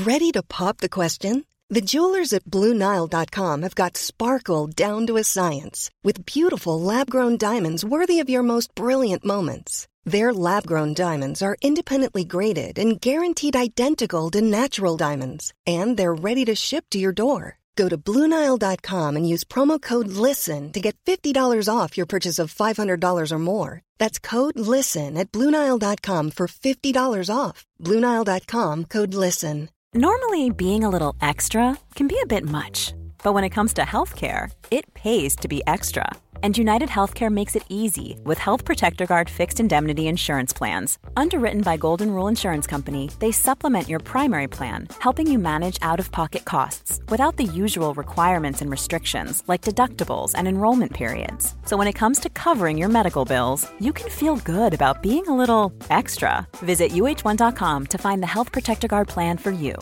Ready to pop the question? The jewelers at BlueNile.com have got sparkle down to a science with beautiful lab-grown diamonds worthy of your most brilliant moments. Their lab-grown diamonds are independently graded and guaranteed identical to natural diamonds, and they're ready to ship to your door. Go to BlueNile.com and use promo code LISTEN to get $50 off your purchase of $500 or more. That's code LISTEN at BlueNile.com for $50 off. BlueNile.com, code LISTEN. Normally, being a little extra can be a bit much, but when it comes to healthcare, it pays to be extra. And United Healthcare makes it easy with Health Protector Guard fixed indemnity insurance plans. Underwritten by Golden Rule Insurance Company, they supplement your primary plan, helping you manage out-of-pocket costs without the usual requirements and restrictions like deductibles and enrollment periods. So when it comes to covering your medical bills, you can feel good about being a little extra. Visit uh1.com to find the Health Protector Guard plan for you.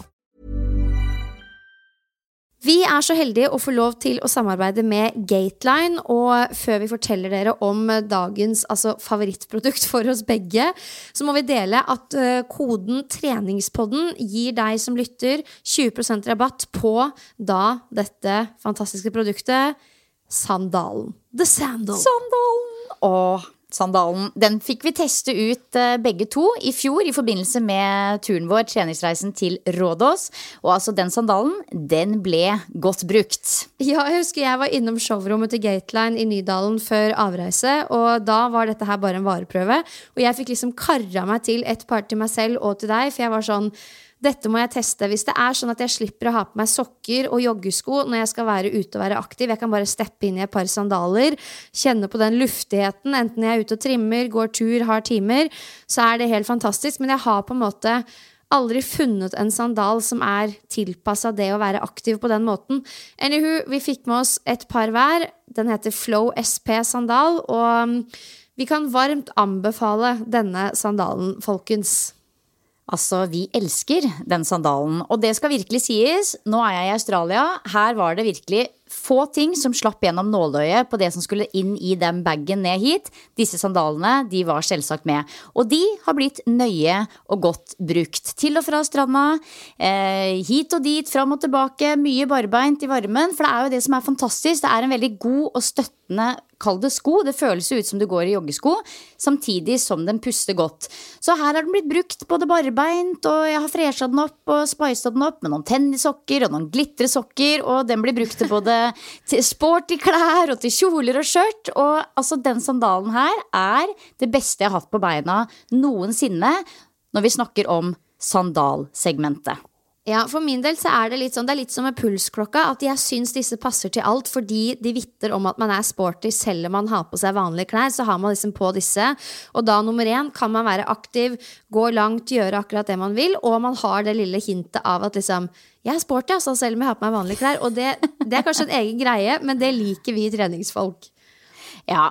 Vi så heldige å få lov til å samarbeide med Gateline, og før vi forteller dere om dagens favorittprodukt for oss begge, så må vi dele at koden treningspodden gir deg som lytter 20% rabatt på da dette fantastiske produktet, sandalen. The Sandal. Sandalen! Sandalen, den fikk vi teste ut begge to i fjor i forbindelse med turen vår, treningsreisen til Rådås. Og altså den sandalen, den ble godt brukt. Ja, jeg husker jeg var innom showrommet til Gateline i Nydalen før avreise, og da var dette her bare en vareprøve. Og jeg fikk liksom karret meg til et par til meg selv og til deg, for jeg var sånn, dette må jeg teste. Hvis det sånn at jeg slipper å ha på meg sokker og joggesko når jeg skal være ute og være aktiv, jeg kan bare steppe inn i et par sandaler, kjenne på den luftigheten, enten jeg ute og trimmer, går tur, har timer, så det helt fantastisk. Men jeg har på en måte aldri funnet en sandal som tilpasset det å være aktiv på den måten. Anywho, vi fikk med oss et par hver. Den heter Flow SP sandal, og vi kan varmt anbefale denne sandalen, folkens. Altså, vi elsker den sandalen, og det skal virkelig sies. Nå jeg i Australia, her var det virkelig få ting som slapp gjennom nåløyet på det som skulle inn i den baggen ned hit. Disse sandalene, de var selvsagt med. Og de har blitt nøye og godt brukt. Til og fra stranda, hit og dit, fram og tilbake, mye barbeint i varmen, for det jo det som fantastisk. Det en veldig god og støttende, kall det sko. Det føles ut som du går i joggesko, samtidig som den puster godt. Så her har den blitt brukt både barbeint, og jeg har freshet den opp og spicet den opp med noen tennissokker og noen glitresokker, og den blir brukt til både til sporty klær og til kjoler og skjørt. Og altså den sandalen her det beste jeg har hatt på beina noensinne når vi snakker om sandalsegmentet. Ja, for min del så det litt sånn, det litt som med pulsklokka, at jeg synes disse passer til alt, fordi de vitter om at man sporty, selv om man har på seg vanlige klær, så har man liksom på disse, og da nummer 1 kan man være aktiv, gå langt, gjøre akkurat det man vil, og man har det lille hintet av at liksom, jeg sporty, altså, selv om jeg har på meg vanlige klær, og det kanskje en egen greie, men det liker vi treningsfolk. Ja,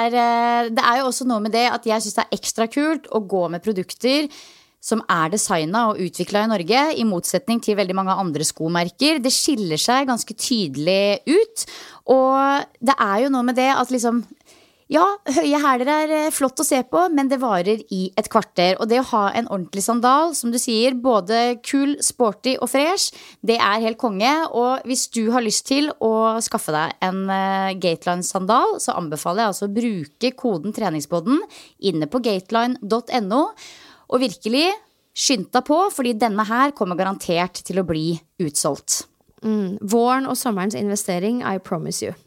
det jo også noe med det at jeg synes det ekstra kult å gå med produkter som designet og utviklet i Norge, i motsetning til veldig mange andre skomerker. Det skiller seg ganske tydelig ut, og det jo noe med det at liksom, ja, høye hæler flott å se på, men det varer i et kvarter. Og det å ha en ordentlig sandal, som du sier, både kul, sporty og fresh, det helt konge. Og hvis du har lyst til å skaffe deg en Gateline-sandal, så anbefaler jeg altså å bruke koden treningspodden inne på gateline.no. Og virkelig skynd deg på, fordi denne her kommer garantert til å bli utsolgt. Våren og sommerens investering, I promise you.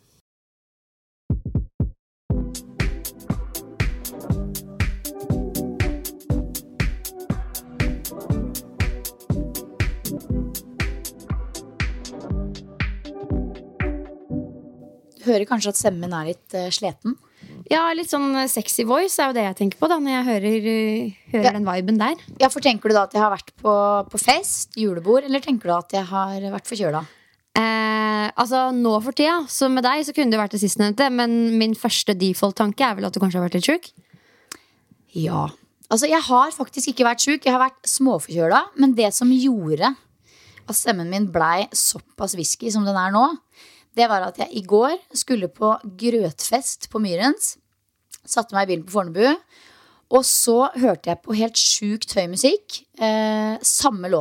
Du hører kanskje at stemmen litt sleten? Ja, litt sånn sexy voice jo det jeg tenker på da, når jeg hører den viben der. Ja, for tenker du da at jeg har vært på fest, julebord, eller tenker du at jeg har vært forkjøla? Altså, nå for tida, så med deg så kunne det vært det sistnevnte, men min første default-tanke vel at du kanskje har vært litt syk? Ja, altså jeg har faktisk ikke vært syk, jeg har vært småforkjøla, men det som gjorde at stemmen min ble såpass whisky som den nå, det var at jeg i går skulle på grøtfest på Myrens, satte meg i bilen på Fornebu, og så hørte jeg på helt sjukt høy musikk, samme låta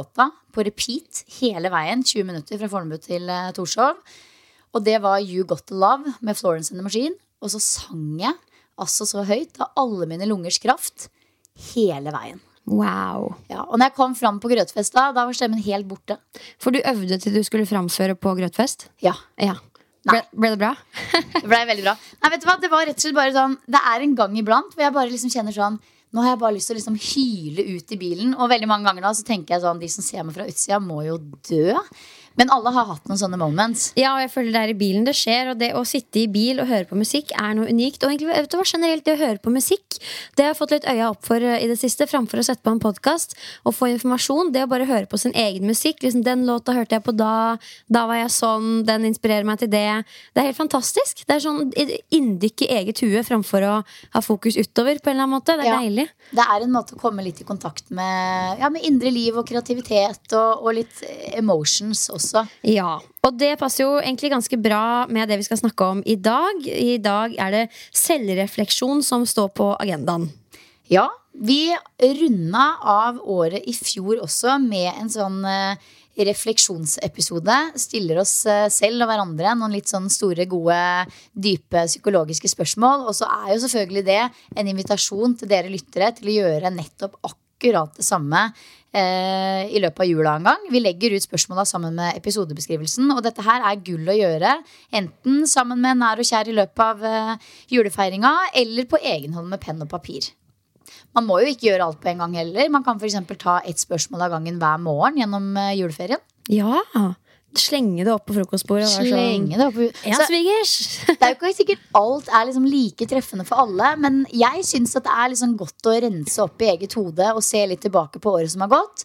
på repeat hele veien, 20 minutter fra Fornebu til Torshov. Og det var You Got To Love med Florence and the Machine. Og så sang jeg altså så høyt av alle mine lungers kraft hele veien. Wow. Ja, og når jeg kom fram på Grøtfest da var stemmen helt borte. For du øvde til du skulle framføre på Grøtfest? Ja. Ble det bra? Det ble veldig bra. Nei, vet du hva? Det var rett og slett bare sånn, det en gang iblant hvor jeg bare liksom kjenner sånn, nå har jeg bare lyst til å liksom hyle ut i bilen. Og veldig mange ganger da så tenker jeg sånn, de som ser meg fra utsida må jo dø. Men alle har hatt noen sånne moments. Ja, og jeg føler det i bilen det skjer. Og det å sitte i bil og høre på musikk noe unikt. Og egentlig, vet du hva, generelt det å høre på musikk, det har jeg fått litt øya opp for i det siste. Framfor å sette på en podcast og få informasjon. Det å bare høre på sin egen musikk liksom, den låta hørte jeg på da var jeg sånn, den inspirerer meg til det. Det helt fantastisk. Det sånn inndykk i eget hue framfor å ha fokus utover på en eller annen måte. Det deilig. Det en måte å komme litt i kontakt med indre liv og kreativitet og litt emotions også. Ja, og det passer jo egentlig ganske bra med det vi skal snakke om i dag. I dag det selvrefleksjon som står på agendaen. Ja, vi rundet av året i fjor også med en sånn refleksjonsepisode. Stiller oss selv og hverandre noen litt sånn store, gode, dype psykologiske spørsmål. Og så jo selvfølgelig det en invitasjon til dere lyttere til å gjøre nettopp akkurat det samme i løpet av jula en gang. Vi legger ut spørsmåla sammen med episodebeskrivelsen. Og dette her gull å gjøre, enten sammen med nær og kjær i løpet av julefeiringa, eller på egen hånd med penn og papir. Man må jo ikke gjøre alt på en gang heller. Man kan for eksempel ta et spørsmål av gangen hver morgen gjennom juleferien. Ja, slenge det opp på frokostbordet. Slenge det opp på... Ja, svigers. Det jo ikke sikkert alt liksom like treffende for alle, men jeg synes at det liksom godt å rense opp i eget hode og se litt tilbake på året som har gått.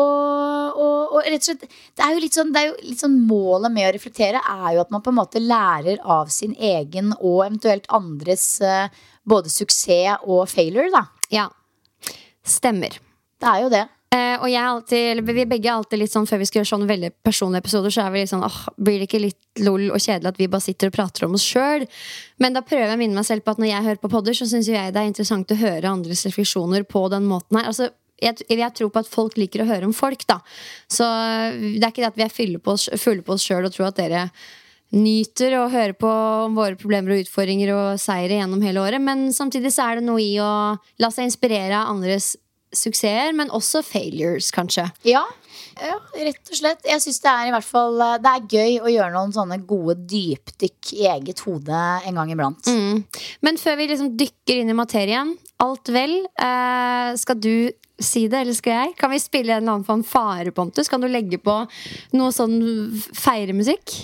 Og rett og slett, det jo litt sånn målet med å reflektere jo at man på en måte lærer av sin egen og eventuelt andres både suksess og failure da. Ja, stemmer. Det jo det. Og vi begge alltid litt sånn, før vi skal gjøre sånne veldig personlige episoder, så vi litt sånn, blir det ikke litt lol og kjedelig at vi bare sitter og prater om oss selv? Men da prøver jeg å minne meg selv på at når jeg hører på podder, så synes jeg det interessant å høre andres refleksjoner på den måten her. Altså, jeg tror på at folk liker å høre om folk da. Så det ikke det at vi fulle på oss selv og tror at dere nyter å høre på om våre problemer og utfordringer og seire gjennom hele året, men samtidig så det noe i å la seg inspirere av andres suksesser, men også failures, kanskje. Ja, rett og slett. Jeg synes det i hvert fall det gøy å gjøre noen sånne gode dypdykk i eget hode en gang iblant. Men før vi liksom dykker inn i materien, alt vel, skal du si det, eller skal jeg? Kan vi spille en eller annen fanfare, Pontus? Kan du legge på noe sånn feiremusikk?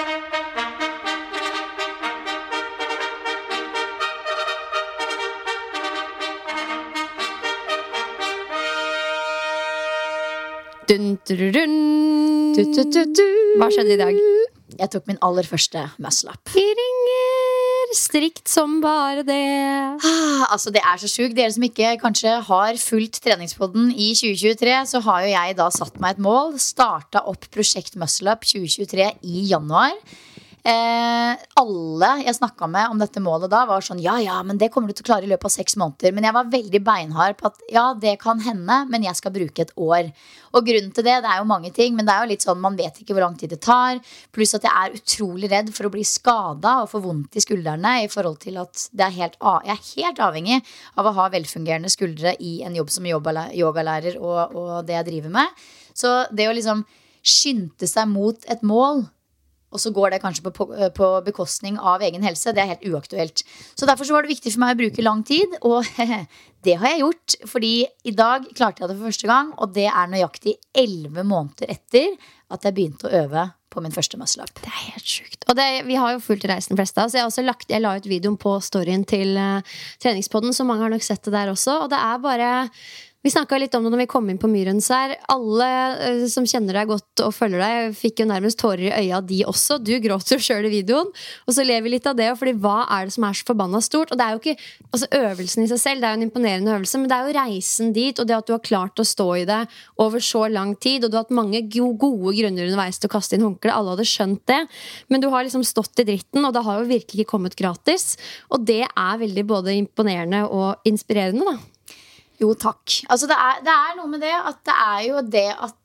Dun, dun, dun. Hva skjedde i dag? Jeg tok min aller første muscle-up. Vi ringer strikt som bare det. Altså det så sjukt. Dere som ikke kanskje har fulgt treningspodden i 2023, så har jo jeg da satt meg et mål. Startet opp Prosjekt Muscle-up 2023 i januar. Alle jeg snakket med om dette målet da var sånn, ja, men det kommer du til å klare i løpet av 6 måneder. Men jeg var veldig beinhard på at ja, det kan hende, men jeg skal bruke et år. Og grunnen til det jo mange ting, men det jo litt sånn, man vet ikke hvor lang tid det tar. Pluss at jeg utrolig redd for å bli skadet og få vondt i skuldrene, i forhold til at jeg helt avhengig av å ha velfungerende skuldre i en jobb som yogalærer og det jeg driver med. Så det å liksom skynde seg mot et mål, og så går det kanskje på bekostning av egen helse, det helt uaktuelt. Så derfor så var det viktig for meg å bruke lang tid, og det har jeg gjort, fordi i dag klarte jeg det for første gang, og det nøyaktig 11 måneder etter at jeg begynte å øve på min første muscle-up. Det helt sykt. Og vi har jo fulgt reisen fleste, så jeg la ut videoen på storyen til treningspodden, så mange har nok sett det der også, og det bare... Vi snakket litt om det når vi kom inn på Myrens her. Alle som kjenner deg godt og følger deg fikk jo nærmest tårer i øya, de også. Du gråter jo selv i videoen. Og så lever vi litt av det, fordi hva det som så forbannet stort? Og det jo ikke, altså øvelsen i seg selv, det jo en imponerende øvelse, men det jo reisen dit, og det at du har klart å stå i det over så lang tid, og du har hatt mange gode grunner underveis til å kaste inn håndkle. Alle hadde skjønt det, men du har liksom stått i dritten, og det har jo virkelig ikke kommet gratis. Og det veldig både imponerende og inspirerende da. Jo, takk. Altså det noe med det at det jo det at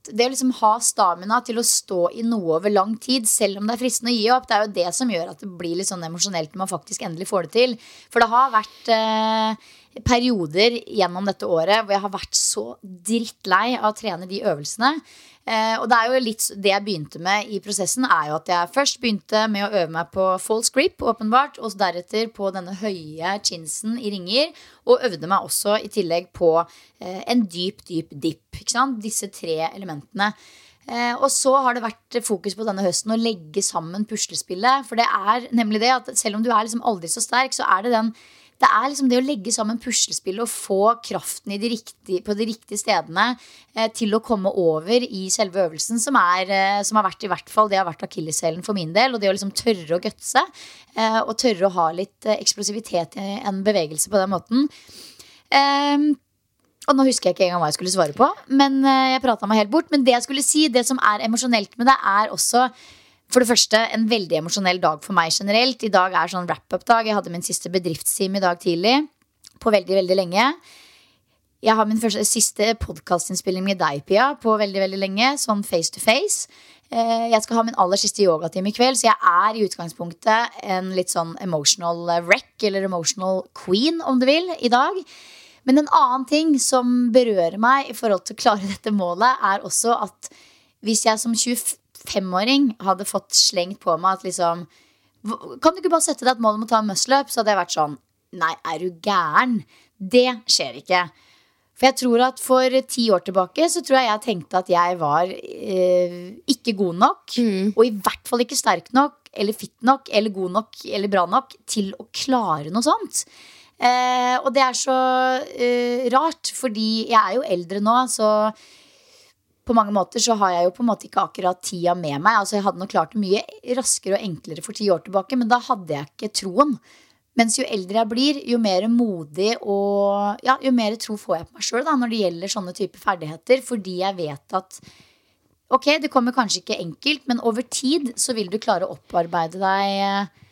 at det å liksom ha stamina til å stå i noe over lang tid, selv om det fristende å gi opp, det jo det som gjør at det blir litt sånn emosjonelt når man faktisk endelig får det til. For det har vært perioder gjennom dette året hvor jeg har vært så drittlei av å trene de øvelsene. Og det jo litt det jeg begynte med i prosessen jo at jeg først begynte med å øve meg på false grip, åpenbart, og deretter på denne høye chinsen i ringer, og øvde meg også i tillegg på en dyp dip, ikke sant? Disse 3 elementene. Og så har det vært fokus på denne høsten å legge sammen puslespillet, for det nemlig det at selv om du liksom aldri så sterk, så det det liksom det å legge sammen puslespill og få kraften på de riktige stedene til å komme over i selve øvelsen, som har vært i hvert fall, det har vært akilleshælen for min del, og det å liksom tørre å gutse og tørre å ha litt eksplosivitet i en bevegelse på den måten. Og nå husker jeg ikke engang hva jeg skulle svare på, men jeg pratet meg helt bort. Men det jeg skulle si, det som emosjonelt med det også for det første en veldig emosjonell dag for meg generelt. I dag sånn wrap-up-dag. Jeg hadde min siste bedriftsteam i dag tidlig på veldig, veldig lenge. Jeg har min siste podcastinnspilling med deg, Pia, på veldig, veldig lenge, sånn face to face. Jeg skal ha min aller siste yogatime i kveld, så jeg i utgangspunktet en litt sånn emotional wreck, eller emotional queen, om du vil, i dag. Men en annen ting som berører meg i forhold til å klare dette målet, også at hvis jeg som 25-åring hadde fått slengt på meg at liksom, kan du ikke bare sette deg et mål om å ta en muscle-up, så hadde jeg vært sånn, nei, du gæren? Det skjer ikke. For jeg tror at for 10 år tilbake så tror jeg tenkte at jeg var ikke god nok, og i hvert fall ikke sterk nok, eller fit nok, eller god nok, eller bra nok til å klare noe sånt. Og det så rart, fordi jeg jo eldre nå, så på mange måter så har jeg jo på en måte ikke akkurat tida med meg. Altså jeg hadde nok klart det mye raskere og enklere for 10 år tilbake, men da hadde jeg ikke troen. Mens jo eldre jeg blir, jo mer modig og jo mer tro får jeg på meg selv da, når det gjelder sånne type ferdigheter, fordi jeg vet at ok, det kommer kanskje ikke enkelt, men over tid så vil du klare å opparbeide deg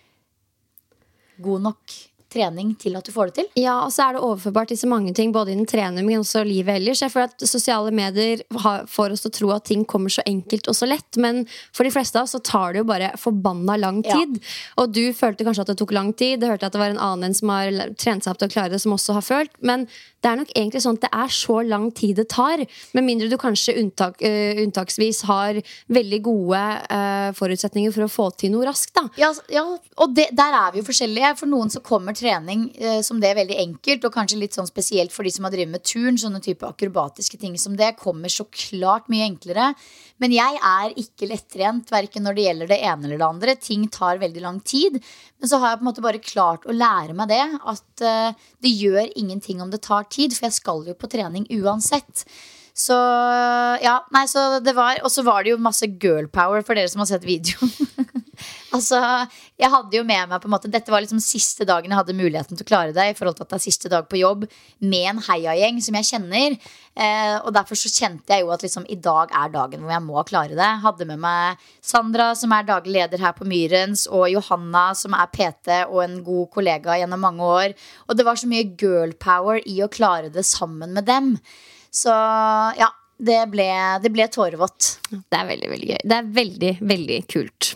god nok trening til at du får det til. Ja, og så det overførbart til så mange ting, både innen trening, men også livet ellers. Jeg føler at sosiale medier får oss til å tro at ting kommer så enkelt og så lett, men for de fleste av oss så tar det jo bare forbanna lang tid. Og du følte kanskje at det tok lang tid. Du hørte at det var en annen som har trent seg opp til å klare det, som også har følt, men det nok egentlig sånn at det så lang tid det tar, med mindre du kanskje unntaksvis har veldig gode forutsetninger for å få til noe raskt da. Ja, og der vi jo forskjellige. For noen så kommer trening som det veldig enkelt, og kanskje litt sånn spesielt for de som har drevet med turn, sånne type akrobatiske ting som det kommer så klart mye enklere. Men jeg ikke lettrent, hverken når det gjelder det ene eller det andre. Ting tar veldig lang tid. Men så har jeg på en måte bare klart å lære meg det, at det gjør ingenting om det tar tid, for jeg skal jo på trening uansett. Så så det var, og så var det jo masse girl power for dere som har sett videoen. Altså, jeg hadde jo med meg på en måte, dette var liksom siste dagen jeg hadde muligheten til å klare det, i forhold til at det siste dag på jobb med en heiagjeng som jeg kjenner, og derfor så kjente jeg jo at liksom i dag dagen hvor jeg må klare det. Hadde med meg Sandra som daglig leder her på Myrens, og Johanna som PT og en god kollega gjennom mange år, og det var så mye girl power i å klare det sammen med dem. Så ja, det ble tårevått. Det veldig, veldig gøy. Det veldig, veldig kult.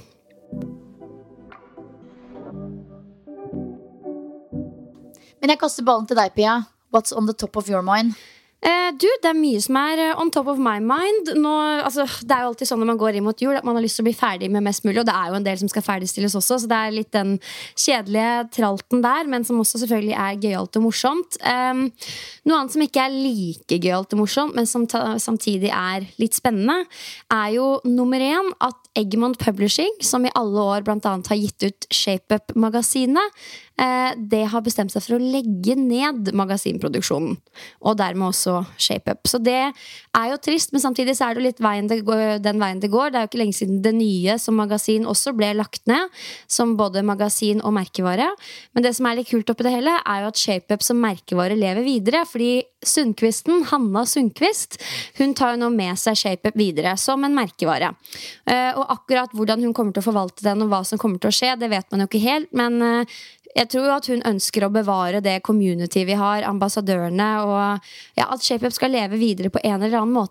Men jeg kaster ballen til deg, Pia. What's on the top of your mind? Det mye som on top of my mind nå, altså, det jo alltid sånn når man går inn mot jul at man har lyst til å bli ferdig med mest mulig, og det jo en del som skal ferdigstilles også, så det litt den kjedelige tralten der, men som også selvfølgelig gøyalt og morsomt. Noe annet som ikke like gøyalt og morsomt, men som samtidig litt spennende, jo nummer 1 at Egmont Publishing, som i alle år blant annet har gitt ut Shape-up-magasinet, det har bestemt seg for å legge ned magasinproduksjonen, og dermed også Shape-up. Så det jo trist, men samtidig så det jo litt den veien det går. Det jo ikke lenge siden det nye som magasin også ble lagt ned, som både magasin og merkevare. Men det som litt kult oppi det hele, jo at Shape-up som merkevare lever videre, fordi Sundqvisten, Hanna Sundqvist, hun tar jo nå med seg Shape-up videre som en merkevare. Og akkurat hvordan hun kommer til å forvalte den, og hva som kommer til å skje, det vet man jo ikke helt, men jeg tror at hun ønsker å bevare det community vi har, ambassadørene, og at Shape-up skal leve videre på en eller annen måte da.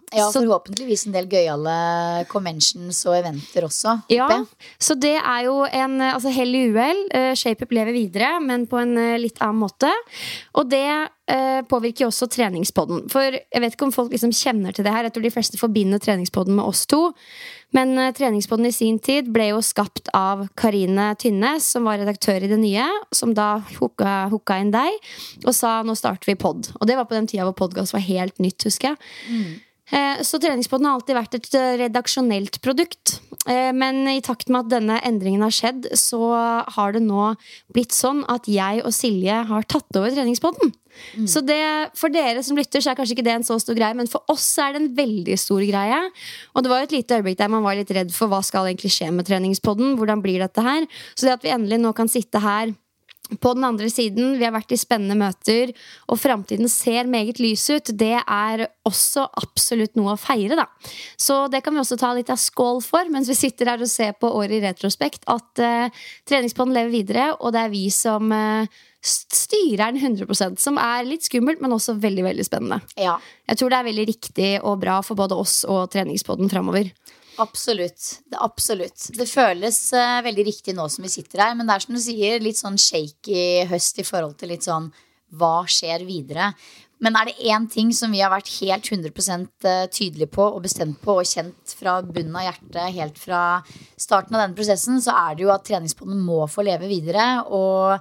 Ja, forhåpentligvis en del gøyale conventions og eventer også. Ja, så det jo altså hell I uhell. ShapeUp lever videre, men på en litt annen måte. Og det påvirker jo også treningspodden. For jeg vet ikke om folk liksom kjenner til det her. Jeg tror de fleste forbinder treningspodden med oss to. Men treningspodden I sin tid ble jo skapt av Karine Tynnes, som var redaktør I det nye, som da hooka inn deg, og sa, nå starter vi podd. Og det var på den tida hvor podcast var helt nytt, husker jeg. Så treningspodden har alltid vært et redaksjonelt produkt. Men I takt med at denne endringen har skjedd, så har det nå blitt sånn at jeg og Silje har tatt over treningspodden. Så det, for dere som lytter, så kanskje ikke det en så stor greie, men for oss det en veldig stor greie. Og det var jo et lite øyeblikk der man var litt redd for hva skal egentlig skje med treningspodden, hvordan blir dette her. Så det at vi endelig nå kan sitte her på den andre siden, vi har vært I spennende møter, og fremtiden ser meget lys ut, det også absolutt noe å feire da. Så det kan vi også ta litt av skål for, mens vi sitter her og ser på året I retrospekt, at treningspodden lever videre, og det vi som styrer den 100%, som litt skummelt, men også veldig, veldig spennende. Ja. Jeg tror det veldig riktig og bra for både oss og treningspodden fremover. Absolutt, det føles veldig riktig nå som vi sitter her. Men det som du sier, litt sånn shaky høst I forhold til litt sånn hva skjer videre. Men det en ting som vi har vært helt 100% tydelige på og bestemt på og kjent fra bunnen av hjertet helt fra starten av denne prosessen, så det jo at treningspodden må få leve videre. Og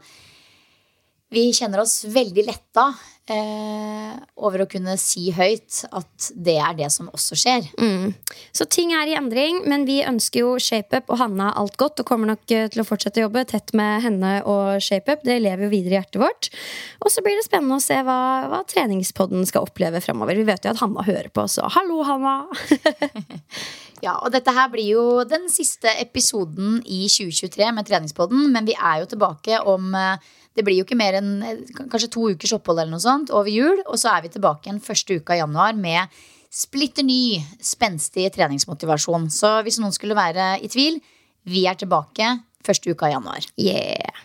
vi kjenner oss veldig letta over å kunne si høyt at det det som også skjer. Så ting I endring, men vi ønsker jo ShapeUp og Hanna alt godt, og kommer nok til å fortsette å jobbe tett med henne og ShapeUp. Det lever jo videre I hjertet vårt. Og så blir det spennende å se hva treningspodden skal oppleve fremover. Vi vet jo at Hanna hører på, så hallo Hanna! Ja, og dette her blir jo den siste episoden I 2023 med treningspodden, men vi jo tilbake om det blir jo ikke mer enn kanskje 2 ukers opphold eller noe sånt over jul, og så vi tilbake en første uka I januar med splitter ny, spenstig treningsmotivasjon. Så hvis noen skulle være I tvil, vi tilbake første uka I januar. Yeah!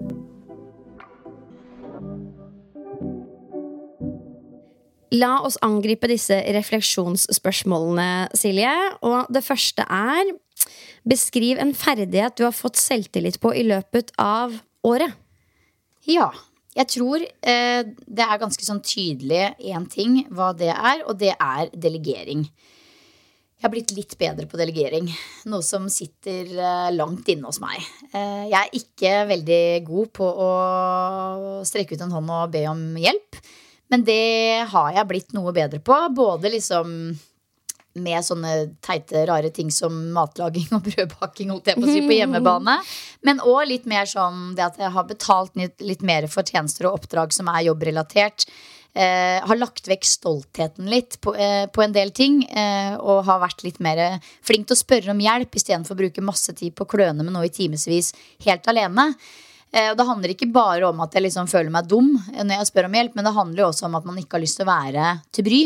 La oss angripe disse refleksjonsspørsmålene, Silje. Og det første beskriv en ferdighet du har fått selvtillit på I løpet av året. Ja, jeg tror det ganske sånn tydelig en ting hva det og det delegering. Jeg har blitt litt bedre på delegering, noe som sitter langt inne hos meg. Jeg ikke veldig god på å strekke ut en hånd og be om hjelp, men det har jeg blitt noe bedre på, både liksom med sånne teite, rare ting som matlaging og brødbaking holdt jeg på å si på hjemmebane, men også litt mer sånn det at jeg har betalt litt mer for tjenester og oppdrag som jobbrelatert, har lagt vekk stoltheten litt på en del ting, og har vært litt mer flink til å spørre om hjelp I stedet for å bruke masse tid på å kløne med noe I timesvis helt alene. Og det handler ikke bare om at jeg liksom føler meg dum når jeg spør om hjelp, men det handler jo også om at man ikke har lyst til å være til bry.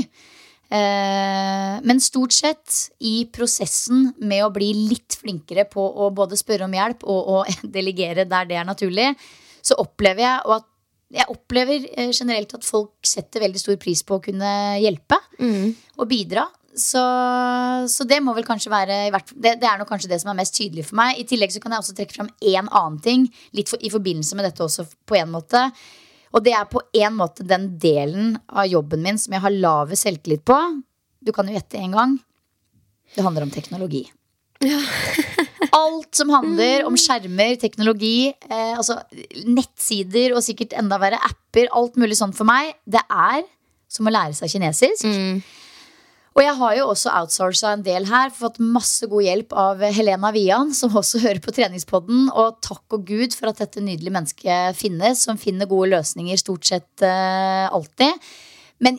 Men stort sett I prosessen med å bli litt flinkere på å både spørre om hjelp og å delegere der det naturlig, så opplever jeg, og at jeg opplever generelt at folk setter veldig stor pris på å kunne hjelpe og bidra. Så det må vel kanskje være det nok kanskje det som mest tydelig for meg. I tillegg så kan jeg også trekke frem en annen ting litt I forbindelse med dette også på en måte. Og det på en måte den delen av jobben min som jeg har lave selvtillit på. Du kan jo gjette en gang. Det handler om teknologi. Ja. Alt som handler om skjermer, teknologi, altså nettsider og sikkert enda verre apper, alt mulig sånt for meg, det som å lære seg kinesisk. Og jeg har jo også outsourcet en del her, fått masse god hjelp av Helena Vian, som også hører på treningspodden, og takk og Gud for at dette nydelige mennesket finnes, som finner gode løsninger stort sett alltid. Men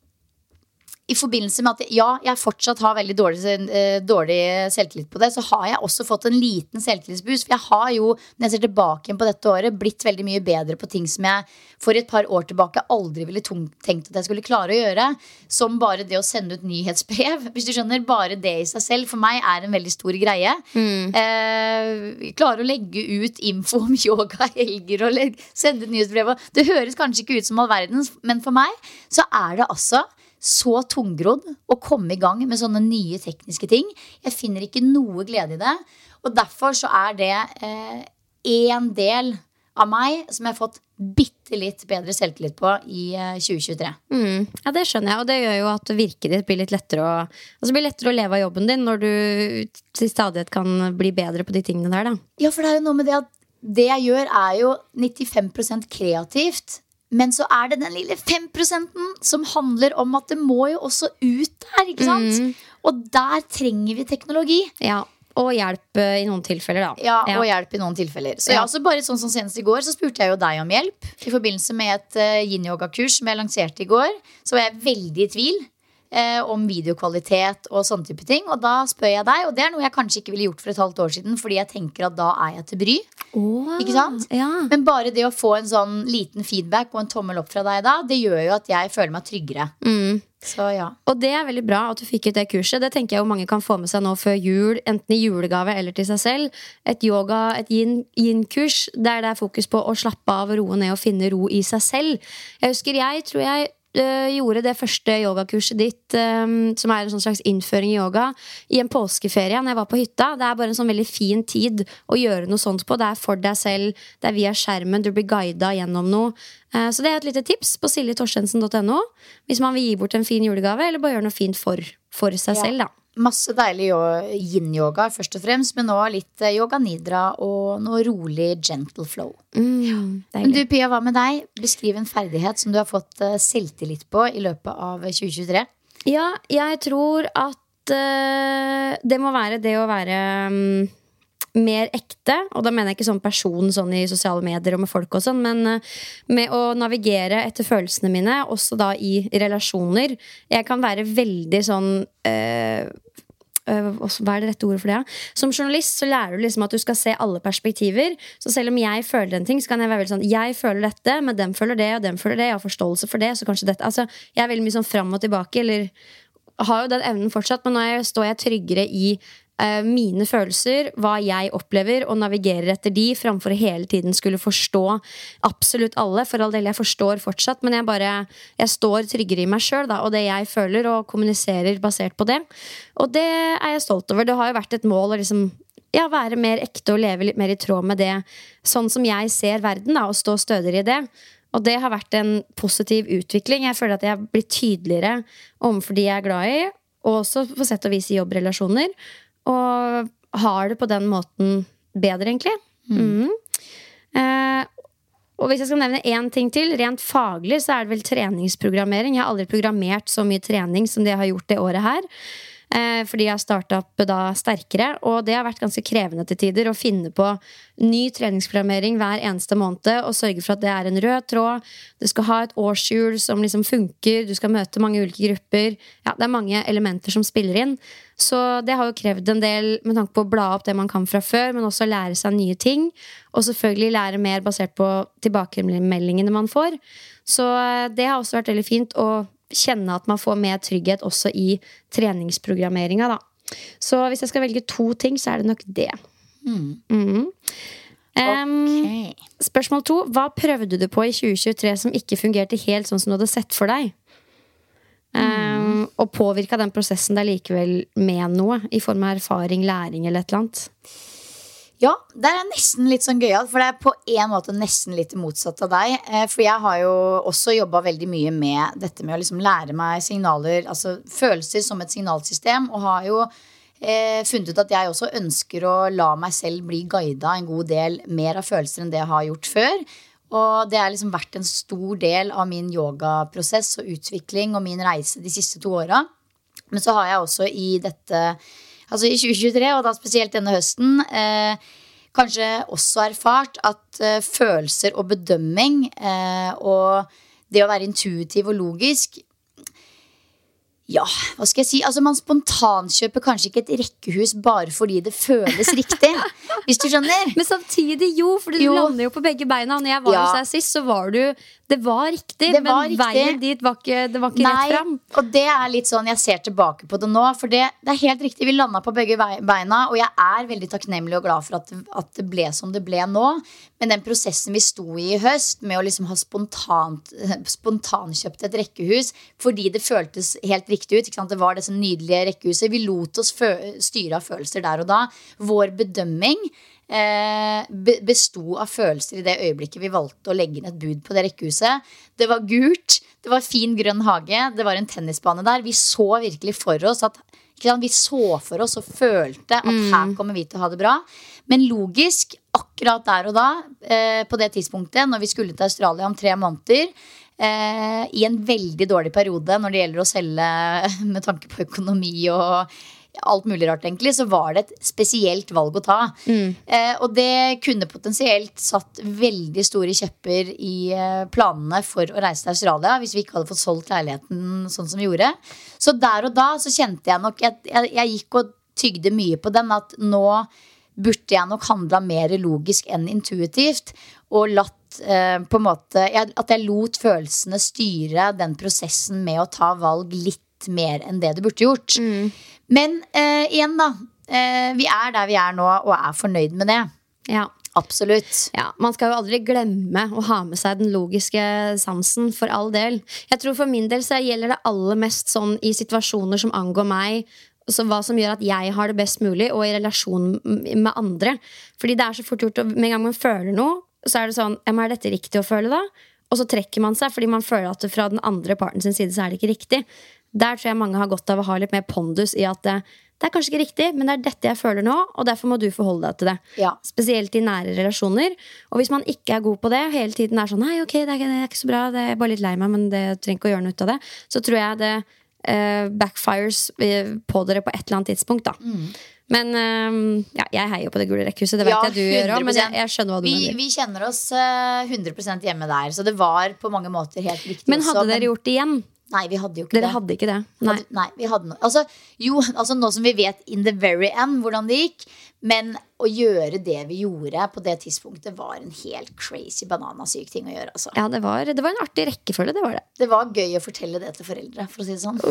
I forbindelse med at jeg fortsatt har veldig dårlig selvtillit på det, så har jeg også fått en liten selvtillitsboost. For jeg har jo, når jeg ser tilbake på dette året, blitt veldig mye bedre på ting som jeg for et par år tilbake aldri ville tenkt at jeg skulle klare å gjøre. Som bare det å sende ut nyhetsbrev. Hvis du skjønner, bare det I seg selv for meg en veldig stor greie. Klare å legge ut info om yoga, helger og sende ut nyhetsbrev. Det høres kanskje ikke ut som all verdens, men for meg så det altså så tungrodd å komme i gang med sånne nye tekniske ting. Jeg finner ikke noe glede i det. Og derfor så det en del av meg som jeg har fått bitte litt bedre selvtillit på i 2023. Ja, det skjønner jeg, og det gjør jo at virket ditt blir litt lettere blir lettere å leve av jobben din når du til stadighet kan bli bedre på de tingene der, da. Ja, for det jo noe med det at det jeg gjør jo 95% kreativt. Men så det den lille 5% som handler om at det må jo også ut der, ikke sant? Og der trenger vi teknologi. Ja, og hjelp i noen tilfeller, da. Ja, og hjelp i noen tilfeller. Så også bare sånn som senest i går, så spurte jeg jo deg om hjelp i forbindelse med et yin-yoga-kurs som jeg lanserte i går. Så var jeg veldig i tvil om videokvalitet og sånne type ting. Og da spør jeg deg, og det noe jeg kanskje ikke ville gjort for et halvt år siden, fordi jeg tenker at da jeg til bry. Ikke sant? Ja. Men bare det å få en sånn liten feedback og en tommel opp fra deg da, det gjør jo at jeg føler meg tryggere. Så ja. Og det veldig bra at du fikk ut det kurset. Det tenker jeg jo mange kan få med seg nå før jul, enten i julegave eller til seg selv. Et yin-kurs der det fokus på å slappe av, roe ned og finne ro i seg selv. Jeg tror jeg gjorde det første yogakurset ditt, som en sånn slags innføring i yoga, i en påskeferie når jeg var på hytta. Det bare en sånn veldig fin tid å gjøre noe sånt på. Det for deg selv, det via skjermen, du blir guidet gjennom noe. Så det et lite tips på siljetorstensen.no hvis man vil gi bort en fin julegave, eller bare gjøre noe fint for seg selv, da. Masse deilig yin-yoga først og fremst, men nå litt yoga nidra og noe rolig gentle flow. Men du, Pia, hva med deg? Beskriv en ferdighet som du har fått selvtillit på i løpet av 2023. Ja, jeg tror at det må være det å være mer ekte, og da mener jeg ikke sånn person sånn i sosiale medier og med folk og sånn, men med å navigere etter følelsene mine, også da i relasjoner. Jeg kan være veldig sånn hva det rette ordet for det? Som journalist så lærer du liksom at du skal se alle perspektiver. Så selv om jeg føler en ting, så kan jeg være veldig sånn, jeg føler dette, men den føler det, og den føler det, jeg har forståelse for det, så kanskje dette. Altså, jeg veldig mye sånn fram og tilbake, eller har jo den evnen fortsatt, men nå står jeg tryggere i mine følelser, hva jeg opplever, og navigerer etter de, framfor å hele tiden skulle forstå absolutt alle. For all del, jeg forstår fortsatt, men jeg står tryggere i meg selv da, og det jeg føler, og kommuniserer basert på det. Og det jeg stolt over. Det har jo vært et mål å liksom, være mer ekte og leve litt mer i tråd med det, sånn som jeg ser verden da, og stå stødigere i det. Og det har vært en positiv utvikling. Jeg føler at jeg blir tydeligere overfor de jeg glad i, og også på sett og vis i jobbrelasjoner, og har det på den måten bedre, egentlig. Og hvis jeg skal nevne en ting til, rent faglig, så det vel treningsprogrammering. Jeg har aldri programmert så mye trening som det jeg har gjort det året her, fordi jeg har startet opp da sterkere, og det har vært ganske krevende til tider å finne på ny treningsprogrammering hver eneste måned, og sørge for at det en rød tråd. Du skal ha et årshjul som liksom funker, du skal møte mange ulike grupper. Ja, det mange elementer som spiller inn. Så det har jo krevd en del med tanke på å bla opp det man kan fra før, men også lære seg nye ting, og selvfølgelig lære mer basert på tilbakemeldingene man får. Så det har også vært veldig fint å kjenne at man får mer trygghet også i treningsprogrammeringa da. Så hvis jeg skal velge 2 ting, så det nok det. Spørsmål 2. Hva prøvde du på i 2023 som ikke fungerte helt sånn som du hadde sett for deg? Og påvirket den prosessen deg likevel med noe i form av erfaring, læring eller et eller annet? Ja, det nesten litt sånn gøyalt, for det på en måte nesten litt motsatt av deg. For jeg har jo også jobbet veldig mye med dette med å liksom lære meg signaler, altså følelser som et signalsystem, og har jo funnet ut at jeg også ønsker å la meg selv bli guidet en god del mer av følelser enn det jeg har gjort før. Og det liksom vært en stor del av min yogaprosess og utvikling og min reise de siste 2 årene. Men så har jeg også i dette, altså i 2023, og da spesielt denne høsten, kanskje også erfart at følelser og bedømming og det å være intuitiv og logisk Ja, hva skal jeg si? Altså man spontankjøper kanskje ikke et rekkehus bare fordi det føles riktig. Hvis du skjønner. Men samtidig for du lander jo på begge beina. Og når jeg var hos deg sist, så var det var riktig. Men veien dit var ikke rett fram. Og det litt sånn, jeg ser tilbake på det nå. For det helt riktig, vi landet på begge beina. Og jeg veldig takknemlig og glad for at det ble som det ble nå. Men den prosessen vi sto i høst, med å liksom ha spontankjøpt et rekkehus fordi det føltes helt riktig ut, ikke sant? Det var disse nydelige rekkehuset. Vi lot oss styre av følelser der og da. Vår bedømming bestod av følelser i det øyeblikket vi valgte å legge inn et bud på det rekkehuset. Det var gult, det var fin grønn hage, det var en tennisbane der. Vi så virkelig for oss at vi så for oss og følte at her kommer vi til å ha det bra. Men logisk, akkurat der og da, på det tidspunktet, når vi skulle til Australia om 3 måneder, i en veldig dårlig periode når det gjelder å selge med tanke på økonomi og alt mulig rart egentlig, så var det et spesielt valg å ta. Og det kunne potensielt satt veldig store kjepper i planene for å reise til Australia hvis vi ikke hadde fått solgt leiligheten sånn som vi gjorde. Så der og da så kjente jeg nok jeg gikk og tygde mye på den, at nå burde jeg nok handla mer logisk enn intuitivt, og latt på en måte at jeg lot følelsene styre den prosessen med å ta valg litt mer enn det du burde gjort. Men igjen da, vi der vi nå og fornøyd med det. Ja. Absolutt. Ja, man skal jo aldri glemme å ha med seg den logiske sansen, for all del. Jeg tror for min del så gjelder det aller mest sånn i situasjoner som angår meg, så hva som gjør at jeg har det best mulig, og i relasjon med andre. Fordi det så fort gjort, med en gang man føler noe, så det sånn, dette riktig å føle da? Og så trekker man seg, fordi man føler at det fra den andre parten sin side så det ikke riktig. Der tror jeg mange har godt av å ha litt mer pondus i at det kanskje ikke riktig, men det dette jeg føler nå, og derfor må du forholde deg til det. Ja. Spesielt i nære relasjoner. Og hvis man ikke god på det, hele tiden sånn, nei, ok, det ikke så bra, det bare litt lei meg, men det trenger ikke å gjøre noe ut av det, så tror jeg det backfires på dere på et eller annet tidspunkt da. Men jeg heier på det gule rekkhuset. Det vet jeg du gjør også, men jeg skjønner hva du mener. Vi kjenner oss 100% hjemme der, så det var på mange måter helt riktig. Men hadde dere gjort det igjen? Nei, vi hadde jo ikke det. Dere hadde ikke det? Nei, vi hadde noe. Altså nå som vi vet in the very end hvordan det gikk, men å gjøre det vi gjorde på det tidspunktet var en helt crazy bananasyk ting å gjøre. Altså. Ja, det var en artig rekkefølge, det var det. Det var gøy å fortelle det til foreldre, for å si det sånn.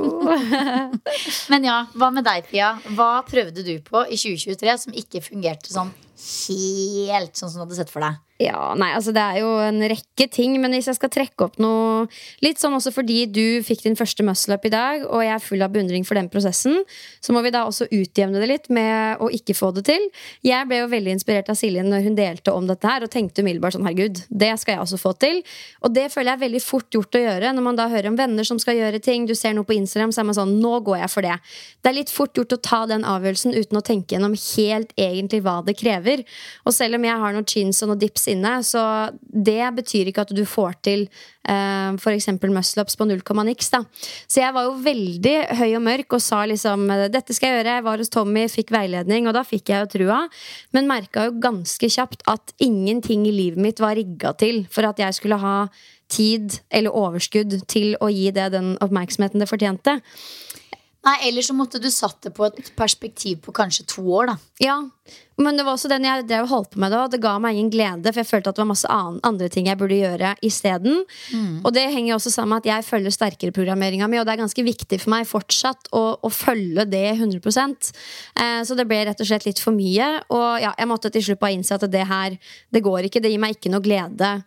Men ja, hva med deg, Pia? Hva prøvde du på i 2023 som ikke fungerte sånn helt sånn som du hadde sett for deg? Ja, nei, altså det jo en rekke ting, men hvis jeg skal trekke opp noe litt sånn også fordi du fikk din første muscle-up i dag, og jeg full av beundring for den prosessen, så må vi da også utjevne det litt med å ikke få det til. Jeg ble jo veldig inspirert av Silje når hun delte om dette her, og tenkte umiddelbart sånn, herregud, det skal jeg også få til. Og det føler jeg veldig fort gjort å gjøre, når man da hører om venner som skal gjøre ting, du ser noe på Instagram, så man sånn, nå går jeg for det. Det litt fort gjort å ta den avgjørelsen uten å tenke gjennom helt egentlig hva det krever. Og selv om jeg har noen chins og noen dips inne, så det betyr ikke at du får til for eksempel muscle-ups på 0, niks da. Så jeg var jo veldig høy og mørk og sa liksom, dette skal jeg gjøre. Jeg var hos Tommy, fikk veiledning, og da fikk jeg jo trua, men merket jo ganske kjapt at ingenting i livet mitt var rigget til for at jeg skulle ha tid eller overskudd til å gi det den oppmerksomheten det fortjente. Nei, eller så måtte du satt det på et perspektiv på kanskje 2 år da. Ja, men det var også den jeg drev og holdt på med det, og det ga meg ingen glede, for jeg følte at det var masse andre ting jeg burde gjøre i stedet. Og det henger også sammen med at jeg følger sterkere programmeringen min, og det ganske viktig for meg fortsatt å følge det 100%. Så det ble rett og slett litt for mye, og ja, jeg måtte til slutt bare innse at det her, det går ikke, det gir meg ikke noe glede.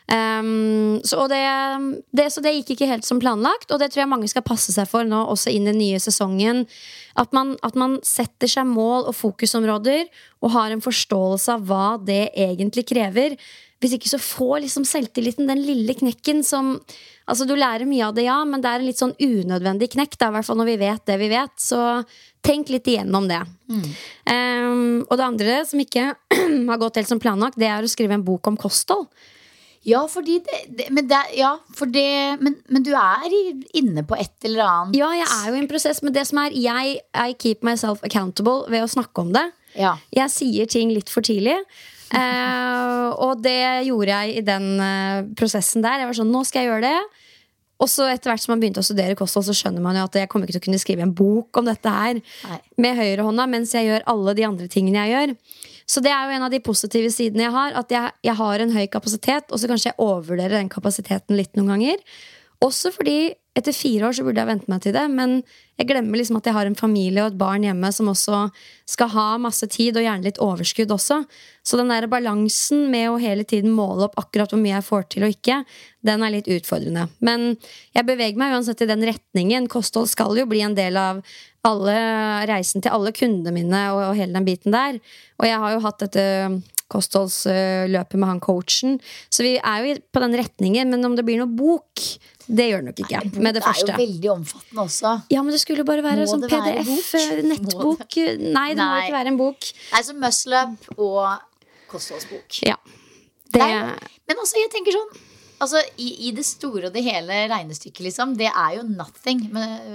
Så det gikk ikke helt som planlagt, og det tror jeg mange skal passe seg for nå, også inn i den nye sesongen, at man setter seg mål og fokusområder og har en forståelse av hva det egentlig krever. Hvis ikke så får liksom selvtilliten den lille knekken som, altså du lærer mye av det, ja, men det en litt sånn unødvendig knekk da, i hvert fall når vi vet det vi vet, så tenk litt igjennom det. Og det andre som ikke har gått helt som planlagt, det å skrive en bok om kosthold. Ja, fordi men du inne på et eller annet. Ja, jeg jo i en prosess, men det som I keep myself accountable ved å snakke om det. Ja. Jeg sier ting litt for tidlig. Og det gjorde jeg i den prosessen der. Jeg var sånn, nå skal jeg gjøre det. Og så etter hvert som man begynte å studere kosthold, så skjønner man jo at jeg kommer ikke til å kunne skrive en bok om dette her med høyrehånda, mens jeg gjør alle de andre tingene jeg gjør. Så det er jo en av de positive sidene jeg har, at jeg har en høy kapasitet, og så kanskje jeg overvurderer den kapasiteten litt noen ganger. Også fordi etter 4 år så burde jeg vente meg til det, men jeg glemmer liksom at jeg har en familie og et barn hjemme som også skal ha masse tid og gjerne litt overskudd også. Så den der balansen med å hele tiden måle opp akkurat hvor mye jeg får til og ikke, den er litt utfordrende. Men jeg beveger meg uansett i den retningen. Kosthold skal jo bli en del av reisen til alle kundene mine og hele den biten der. Og jeg har jo hatt dette kostholdsløpet med han coachen. Så vi er jo på den retningen, men om det blir noe bok, det gjør det nok ikke. Nei, med det første. Det er jo veldig omfattende også. Ja, men det skulle bare være sånn PDF, nettbok. Nei, det må ikke være en bok. Nei, så muscle up og kostholdsbok. Ja. Det... Men også, jeg tenker sånn, altså, i det store og det hele regnestykket, liksom, det er jo nothing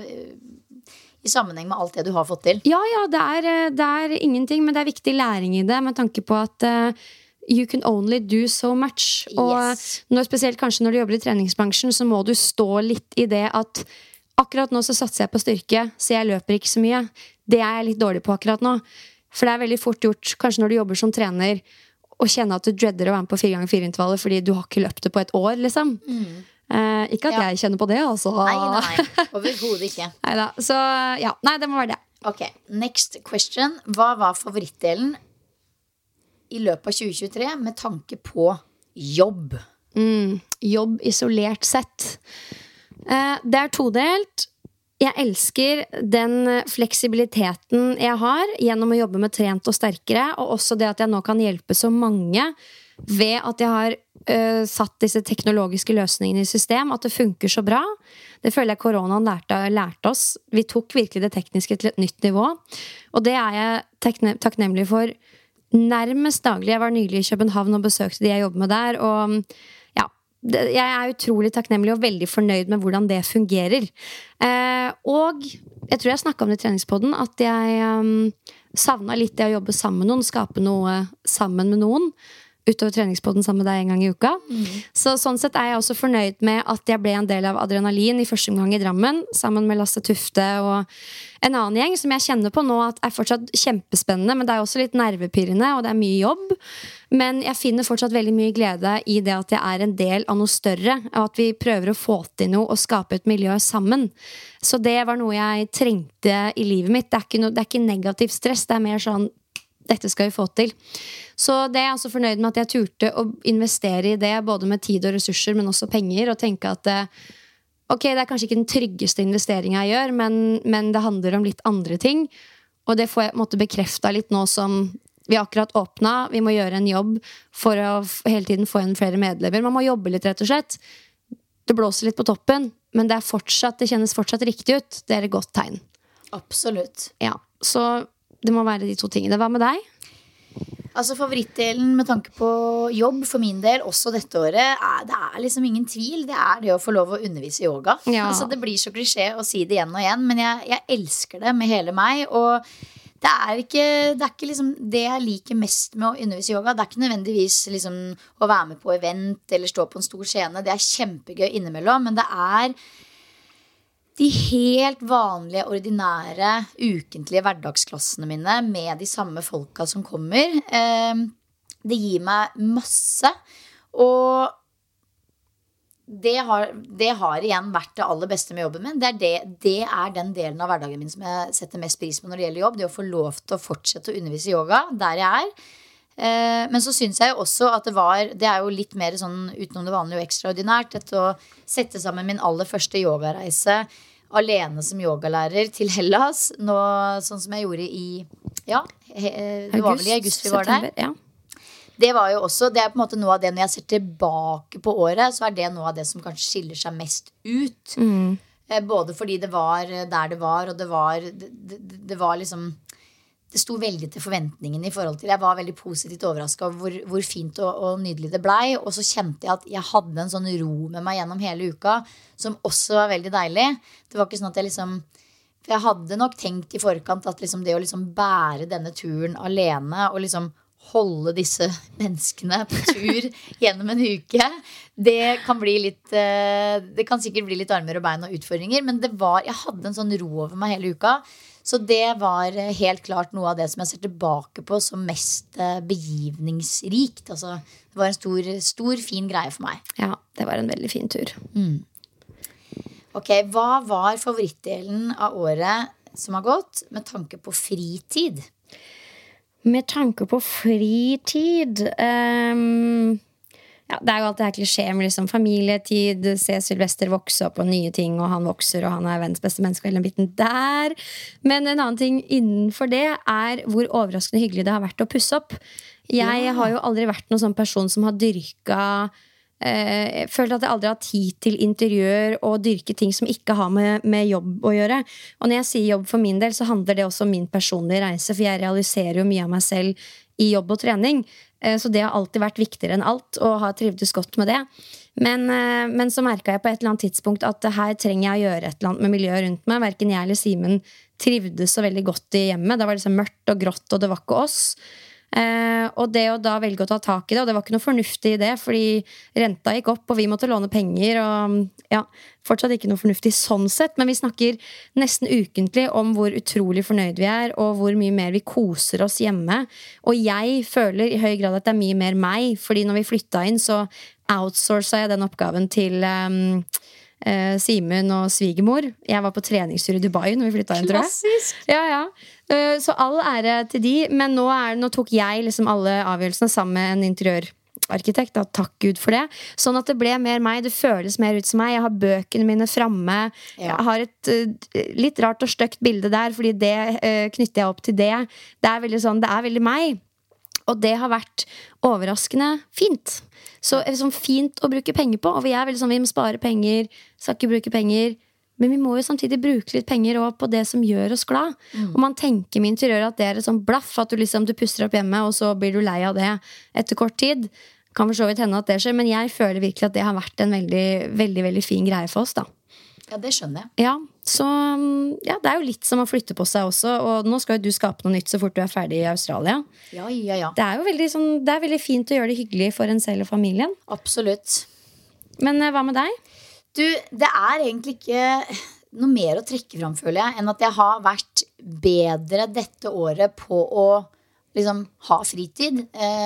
i sammenheng med alt det du har fått til. Ja, det er ingenting, men det er viktig læring i det, med tanke på at you can only do so much. Og spesielt kanskje når du jobber i treningsbransjen, så må du stå litt i det at akkurat nå så satser jeg på styrke, så jeg løper ikke så mye. Det er jeg litt dårlig på akkurat nå. For det er veldig fort gjort, kanskje når du jobber som trener, å kjenne at du dreader å være med på 4x4-intervaller fordi du har ikke løpt det på et år, liksom. Ikke at jeg kjenner på det, altså. Nei, overhodet ikke. Neida. Så ja, nei, det må være det. Ok, next question. Hva var favorittdelen i løpet av 2023 med tanke på jobb? Jobb isolert sett. Det er todelt. Jeg elsker den fleksibiliteten jeg har gjennom å jobbe med trent og sterkere, og også det at jeg nå kan hjelpe så mange ved at jeg har satt disse teknologiske løsningene i system, at det funker så bra. Det føler jeg koronaen lærte oss. Vi tok virkelig det tekniske til et nytt nivå, og det er jeg takknemlig for nærmest daglig. Jeg var nylig i København og besøkte de jeg jobber med der, og jeg er utrolig takknemlig og veldig fornøyd med hvordan det fungerer. Og jeg tror jeg snakket om det i treningspodden, at jeg savnet litt det å jobbe sammen med noen, skape noe sammen med noen, utover treningspodden sammen med deg en gang i uka. Så sånn sett er jeg også fornøyd med at jeg ble en del av Adrenalin i første omgang i Drammen, sammen med Lasse Tufte og en annen gjeng som jeg kjenner på nå at er fortsatt kjempespennende, men det er også litt nervepirrende, og det er mye jobb. Men jeg finner fortsatt veldig mye glede i det at jeg er en del av noe større, og at vi prøver å få til noe og skape et miljø sammen. Så det var noe jeg trengte i livet mitt. Det er ikke negativt stress, det er mer sånn, dette skal vi få til. Så det er jeg altså fornøyd med, at jeg turte å investere i det, både med tid og ressurser, men også penger, og tenke at ok, det er kanskje ikke den tryggeste investeringen jeg gjør, men det handler om litt andre ting, og det får jeg måtte bekrefte litt nå som vi akkurat åpnet. Vi må gjøre en jobb for å hele tiden få inn flere medlemmer. Man må jobbe litt, rett og slett. Det blåser litt på toppen, men det kjennes fortsatt riktig ut. Det er et godt tegn. Absolutt. Ja, så det må være de to tingene. Hva med deg? Altså favorittdelen med tanke på jobb for min del også dette året, det er liksom ingen tvil. Det er det å få lov å undervise i yoga. Ja. Altså, det blir så klisjé å si det igjen og igjen, men jeg elsker det med hele meg. Og det er ikke liksom det jeg liker mest med å undervise i yoga. Det er ikke nødvendigvis liksom å være med på event eller stå på en stor scene. Det er kjempegøy innimellom, men det er de helt vanlige, ordinære, ukentlige hverdagsklassene mine med de samme folka som kommer. Det gir meg masse. Og det har igjen vært det aller beste med jobben min. Det er den delen av hverdagen min som jeg setter mest pris på når det gjelder jobb. Det å få lov til å fortsette å undervise yoga der jeg er. Men så synes jeg jo også at det er jo litt mer sånn utenom det vanlige og ekstraordinært, dette å sette sammen min aller første yogareise alene som yogalærer til Hellas nå, sånn som jeg gjorde det var vel i august vi var der. Ja. Det var jo også, det er på en måte noe av det når jeg ser tilbake på året, så er det noe av det som kanskje skiller seg mest ut. Både fordi det var der det var, og det var liksom, det sto veldig til forventningene i forhold til, jeg var veldig positivt overrasket over hvor fint og nydelig det blei, og så kjente jeg at jeg hadde en sånn ro med meg gjennom hele uka, som også var veldig deilig. Det var ikke sånn at jeg liksom, for jeg hadde nok tenkt i forkant at liksom det å liksom bære denne turen alene, og liksom holde disse menneskene på tur gjennom en uke. Det kan bli litt det kan sikkert bli litt armer og bein og utfordringer, men jeg hadde en sånn ro over meg hele uka. Så det var helt klart noe av det som jeg ser tilbake på som mest begivningsrikt. Altså, det var en stor, fin greie for meg. Ja, det var en veldig fin tur. Ok, hva var favorittdelen av året som har gått med tanke på fritid? Med tanke på fritid ja, det jo alltid her klisjé med liksom familietid, se Sylvester vokse opp og nye ting, og han vokser, og han verdens beste menneske, og hele den biten der. Men en annen ting innenfor det hvor overraskende hyggelig det har vært å pusse opp. Jeg har jo aldri vært noen sånn person som har dyrket jeg føler at jeg aldri har tid til interiør og dyrke ting som ikke har med jobb å gjøre. Og når jeg sier jobb for min del, så handler det også om min personlige reise, for jeg realiserer jo mye av meg selv i jobb og trening. Så det har alltid vært viktigere enn alt, og har trivdes godt med det. Men så merket jeg på et eller annet tidspunkt at her trenger jeg å gjøre et eller annet med miljøet rundt meg. Hverken jeg eller Simen trivdes så veldig godt i hjemmet. Det var liksom mørkt og grått, og det var ikke oss. Og det å da velge å ta tak i det, og det var ikke noe fornuftig i det, fordi renta gikk opp, og vi måtte låne penger, og ja, fortsatt ikke noe fornuftig sånn sett, men vi snakker nesten ukentlig om hvor utrolig fornøyd vi og hvor mye mer vi koser oss hjemme. Og jeg føler i høy grad at det mye mer meg, fordi når vi flyttet inn, så outsourcet jeg den oppgaven til Simen og svigermor. Jeg var på treningstur i Dubai når vi flyttet inn, tror jeg. Klassisk! Ja. Så all ære til de. Men nå tok jeg liksom alle avgjørelsene sammen med en interiørarkitekt. Takk Gud for det. Sånn at det ble mer meg. Det føles mer ut som meg. Jeg har bøkene mine fremme. Jeg har et litt rart og stygt bilde der, fordi det knytter jeg opp til det. Det veldig sånn, det veldig meg. Og det har vært overraskende fint. Så sånn fint å bruke penger på. Og vi veldig sånn, vi må spare penger, skal ikke bruke penger. Men vi må jo samtidig bruke litt penger også på det som gjør oss glad. Og man tenker med interiør at det et sånn blaff, at du puster opp hjemme, og så blir du lei av det etter kort tid. Kan for så vidt hende at det skjer, men jeg føler virkelig at det har vært en veldig, veldig, veldig fin greie for oss da. Ja, det skjønner jeg. Ja, så ja, det jo litt som å flytte på seg også. Og nå skal jo du skape noe nytt så fort du ferdig i Australia. Ja. Det jo veldig, sånn, det veldig fint å gjøre det hyggelig for en selv og familien. Absolutt. Men hva med deg? Du, det egentlig ikke noe mer å trekke fram, føler jeg, enn at jeg har vært bedre dette året på å liksom ha fritid.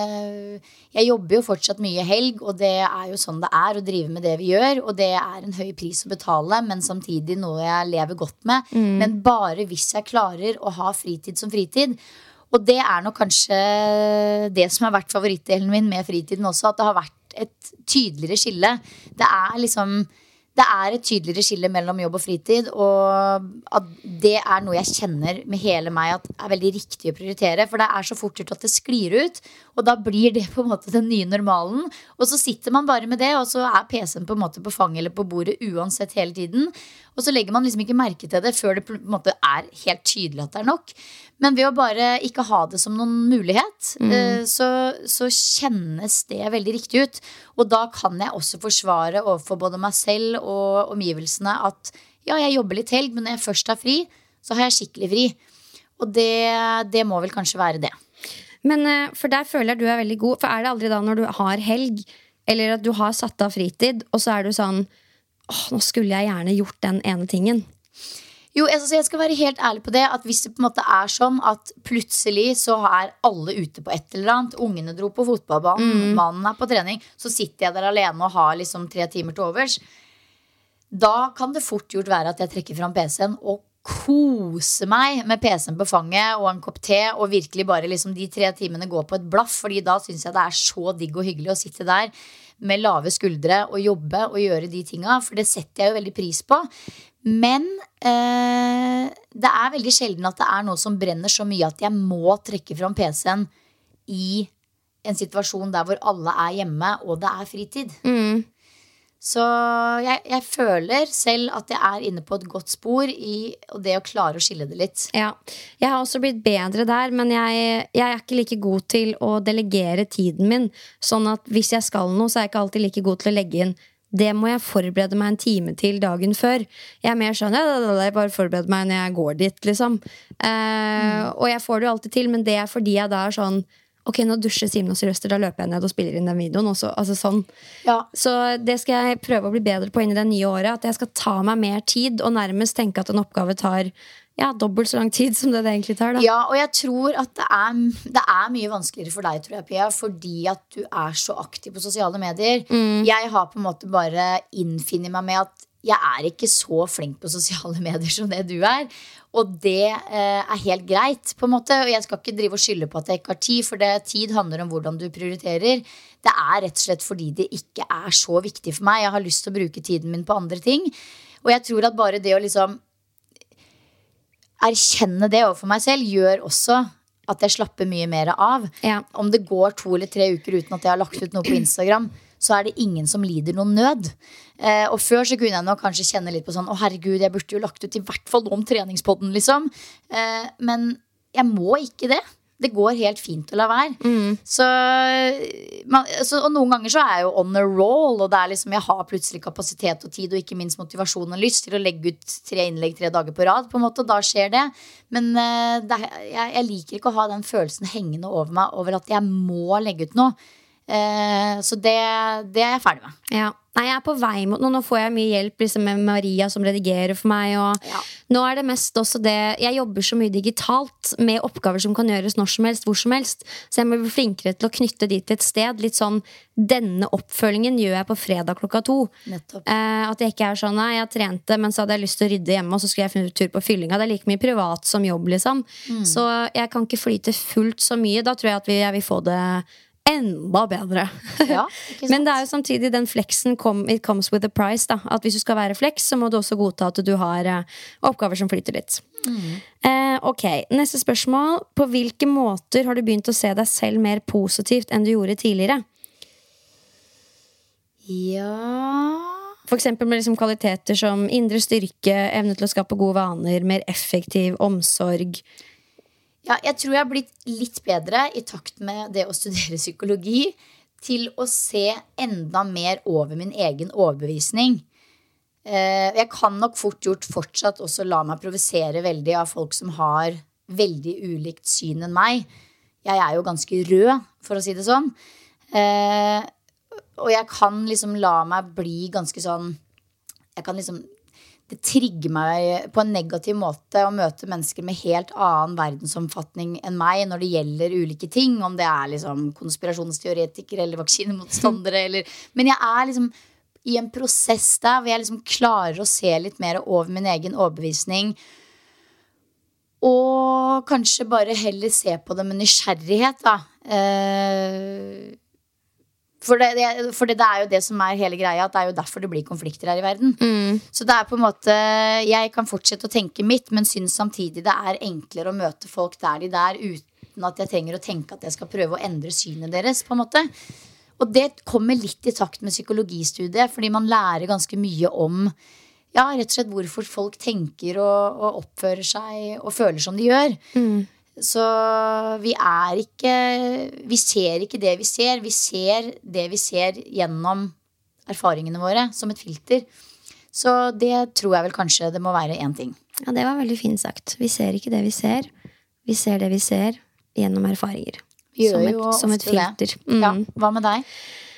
Jeg jobber jo fortsatt mye helg, og det jo sånn det å drive med det vi gjør, og det en høy pris å betale, men samtidig noe jeg lever godt med. Men bare hvis jeg klarer å ha fritid som fritid. Og det nok kanskje det som har vært favorittdelen min med fritiden også, at det har vært et tydeligere skille. Det liksom det et tydeligere skille mellom jobb og fritid, og at det noe jeg kjenner med hele meg at veldig riktig å prioritere, for det så fort gjort at det sklir ut, og da blir det på en måte den nye normalen, og så sitter man bare med det, og så PC-en på en måte på fanget eller på bordet uansett hele tiden, og så legger man liksom ikke merke til det før det på en måte helt tydelig at det nok. Men ved å bare ikke ha det som noen mulighet, så kjennes det veldig riktig ut. Og da kan jeg også forsvare overfor både meg selv og omgivelsene at ja, jeg jobber litt helg, men når jeg først har fri, så har jeg skikkelig fri. Og det må vel kanskje være det. Men for der føler jeg du veldig god. For det aldri da når du har helg, eller at du har satt av fritid, og så du sånn, nå skulle jeg gjerne gjort den ene tingen. Jo, jeg skal være helt ærlig på det, at hvis det på en måte sånn at plutselig så alle ute på et eller annet, ungene dro på fotballbanen, mannen på trening, så sitter jeg der alene og har liksom 3 timer til overs, da kan det fort gjort være at jeg trekker fram PC-en og kose meg med PC-en på fanget og en kopp te, og virkelig bare liksom de 3 timene gå på et blaff, fordi da synes jeg det så digg og hyggelig å sitte der med lave skuldre og jobbe og gjøre de tinga, for det setter jeg jo veldig pris på. Men det veldig sjelden at det noe som brenner så mye at jeg må trekke fram PC-en i en situasjon der hvor alle hjemme og det fritid. Så jeg føler selv at jeg inne på et godt spor i det å klare å skille det litt. Ja, jeg har også blitt bedre der, men jeg ikke like god til å delegere tiden min. Sånn at hvis jeg skal noe, så jeg ikke alltid like god til å legge inn. Det må jeg forberede meg en time til dagen før. Jeg mer sånn, jeg bare forbereder meg når jeg går dit, liksom. Og jeg får det jo alltid til, men det fordi jeg da sånn, ok, nå dusjer Simen og Sylvester, da løper jeg ned og spiller inn den videoen også, altså sånn. Ja. Så det skal jeg prøve å bli bedre på inn i det nye året, at jeg skal ta meg mer tid og nærmest tenke at en oppgave tar dobbelt så lang tid som det egentlig tar da. Ja, og jeg tror at det er mye vanskeligere for deg, tror jeg, Pia, fordi at du er så aktiv på sosiale medier. Jeg har på en måte bare innfinnet meg med at jeg er ikke så flink på sosiale medier som det du er. Og det er helt greit, på en måte. Og jeg skal ikke drive og skylde på at jeg ikke har tid, for tid handler om hvordan du prioriterer. Det er rett og slett fordi det ikke er så viktig for meg. Jeg har lyst til å bruke tiden min på andre ting. Og jeg tror at bare det å liksom erkjenne det overfor meg selv gjør også at jeg slapper mye mer av. Om det går 2 eller 3 uker uten at jeg har lagt ut noe på Instagram, så er det ingen som lider noen nød. Og før så kunne jeg nå kanskje kjenne litt på sånn, å herregud, jeg burde jo lagt ut i hvert fall om treningspodden, liksom. Men jeg må ikke det. Det går helt fint å la være. Og noen ganger så er jeg jo on a roll, og det er liksom, jeg har plutselig kapasitet og tid, og ikke minst motivasjon og lyst til å legge ut 3 innlegg 3 dager på rad, på en måte, og da skjer det. Men jeg liker ikke å ha den følelsen hengende over meg, over at jeg må legge ut noe. Så det er jeg ferdig med. Ja. Nei, jeg er på vei mot nå får jeg mye hjelp liksom, med Maria som redigerer for meg og nå er det mest også det jeg jobber så mye digitalt med oppgaver som kan gjøres når som helst, hvor som helst, så jeg må bli flinkere til å knytte dit til et sted, litt sånn denne oppfølgingen gjør jeg på fredag klokka 2. At jeg ikke er sånn, nei, jeg trente men så hadde jeg lyst til å rydde hjemme og så skulle jeg finne tur på fyllinga, det er like mye privat som jobb liksom, så jeg kan ikke flyte fullt så mye, da tror jeg at jeg vil få det enda bedre. Men det er jo samtidig den flexen it comes with a price da. At hvis du skal være flex så må du også godta at du har oppgaver som flyter litt. Ok, neste spørsmål. På hvilke måter har du begynt å se deg selv mer positivt enn du gjorde tidligere? For eksempel med liksom kvaliteter som indre styrke, evne til å skape gode vaner, mer effektiv omsorg. Ja, jeg tror jeg har blitt litt bedre i takt med det å studere psykologi til å se enda mer over min egen overbevisning. Jeg kan nok fort gjort fortsatt også la meg provosere veldig av folk som har veldig ulikt syn enn meg. Jeg er jo ganske rød, for å si det sånn. Og jeg kan liksom la meg bli ganske sånn jeg kan liksom det trigger meg på en negativ måte å møte mennesker med helt annen verdensomfatning enn meg når det gjelder ulike ting, om det er liksom konspirasjonsteoretikere eller vaksinemotstandere men jeg er liksom i en prosess der hvor jeg liksom klarer å se litt mer over min egen overbevisning og kanskje bare heller se på det med nysgjerrighet da. For det er jo det som er hele greia, at det er jo derfor det blir konflikter her i verden. Så det er på en måte, jeg kan fortsette å tenke mitt, men synes samtidig det er enklere å møte folk der de der, uten at jeg trenger å tenke at jeg skal prøve å endre synet deres, på en måte. Og det kommer litt i takt med psykologistudiet, fordi man lærer ganske mye om, rett og slett hvorfor folk tenker og oppfører seg og føler som de gjør. Så vi ser ikke det vi ser. Vi ser det vi ser gjennom erfaringene våre som et filter. Så det tror jeg vel kanskje det må være en ting. Ja, det var veldig fint sagt. Vi ser ikke det vi ser. Vi ser det vi ser gjennom erfaringer. Vi gjør jo som et filter. Ja, hva med deg?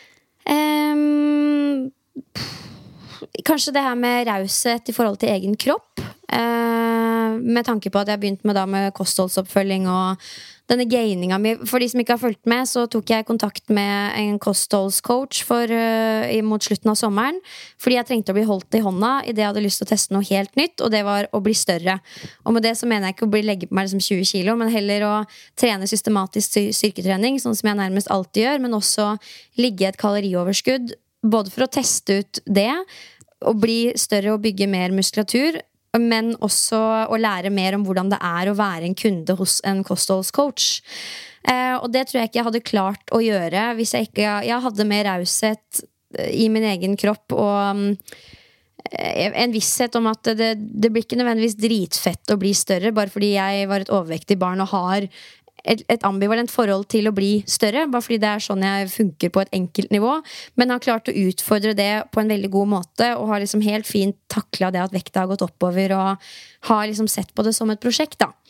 Kanskje det her med raushet i forhold til egen kropp. Med tanke på at jeg har begynt med kostholdsoppfølging og denne gaininga mi. For de som ikke har fulgt med, så tok jeg kontakt med en kostholdscoach mot slutten av sommeren, fordi jeg trengte å bli holdt i hånda i det jeg hadde lyst til å teste noe helt nytt, og det var å bli større. Og med det så mener jeg ikke å legge på meg liksom 20 kilo, men heller å trene systematisk styrketrening, sånn som jeg nærmest alltid gjør, men også ligge i et kalorioverskudd, både for å teste ut det, og bli større og bygge mer muskulatur, men også å lære mer om hvordan det er å være en kunde hos en kostholdscoach. Og det tror jeg ikke jeg hadde klart å gjøre hvis jeg hadde mer raushet i min egen kropp og en visshet om at det blir ikke nødvendigvis dritfett å bli større bare fordi jeg var et overvektig barn og har et ambivalent forhold til å bli større, bare fordi det er sånn jeg funker på et enkelt nivå, men har klart å utfordre det på en veldig god måte og har liksom helt fint taklet det at vekta har gått oppover og har liksom sett på det som et prosjekt da.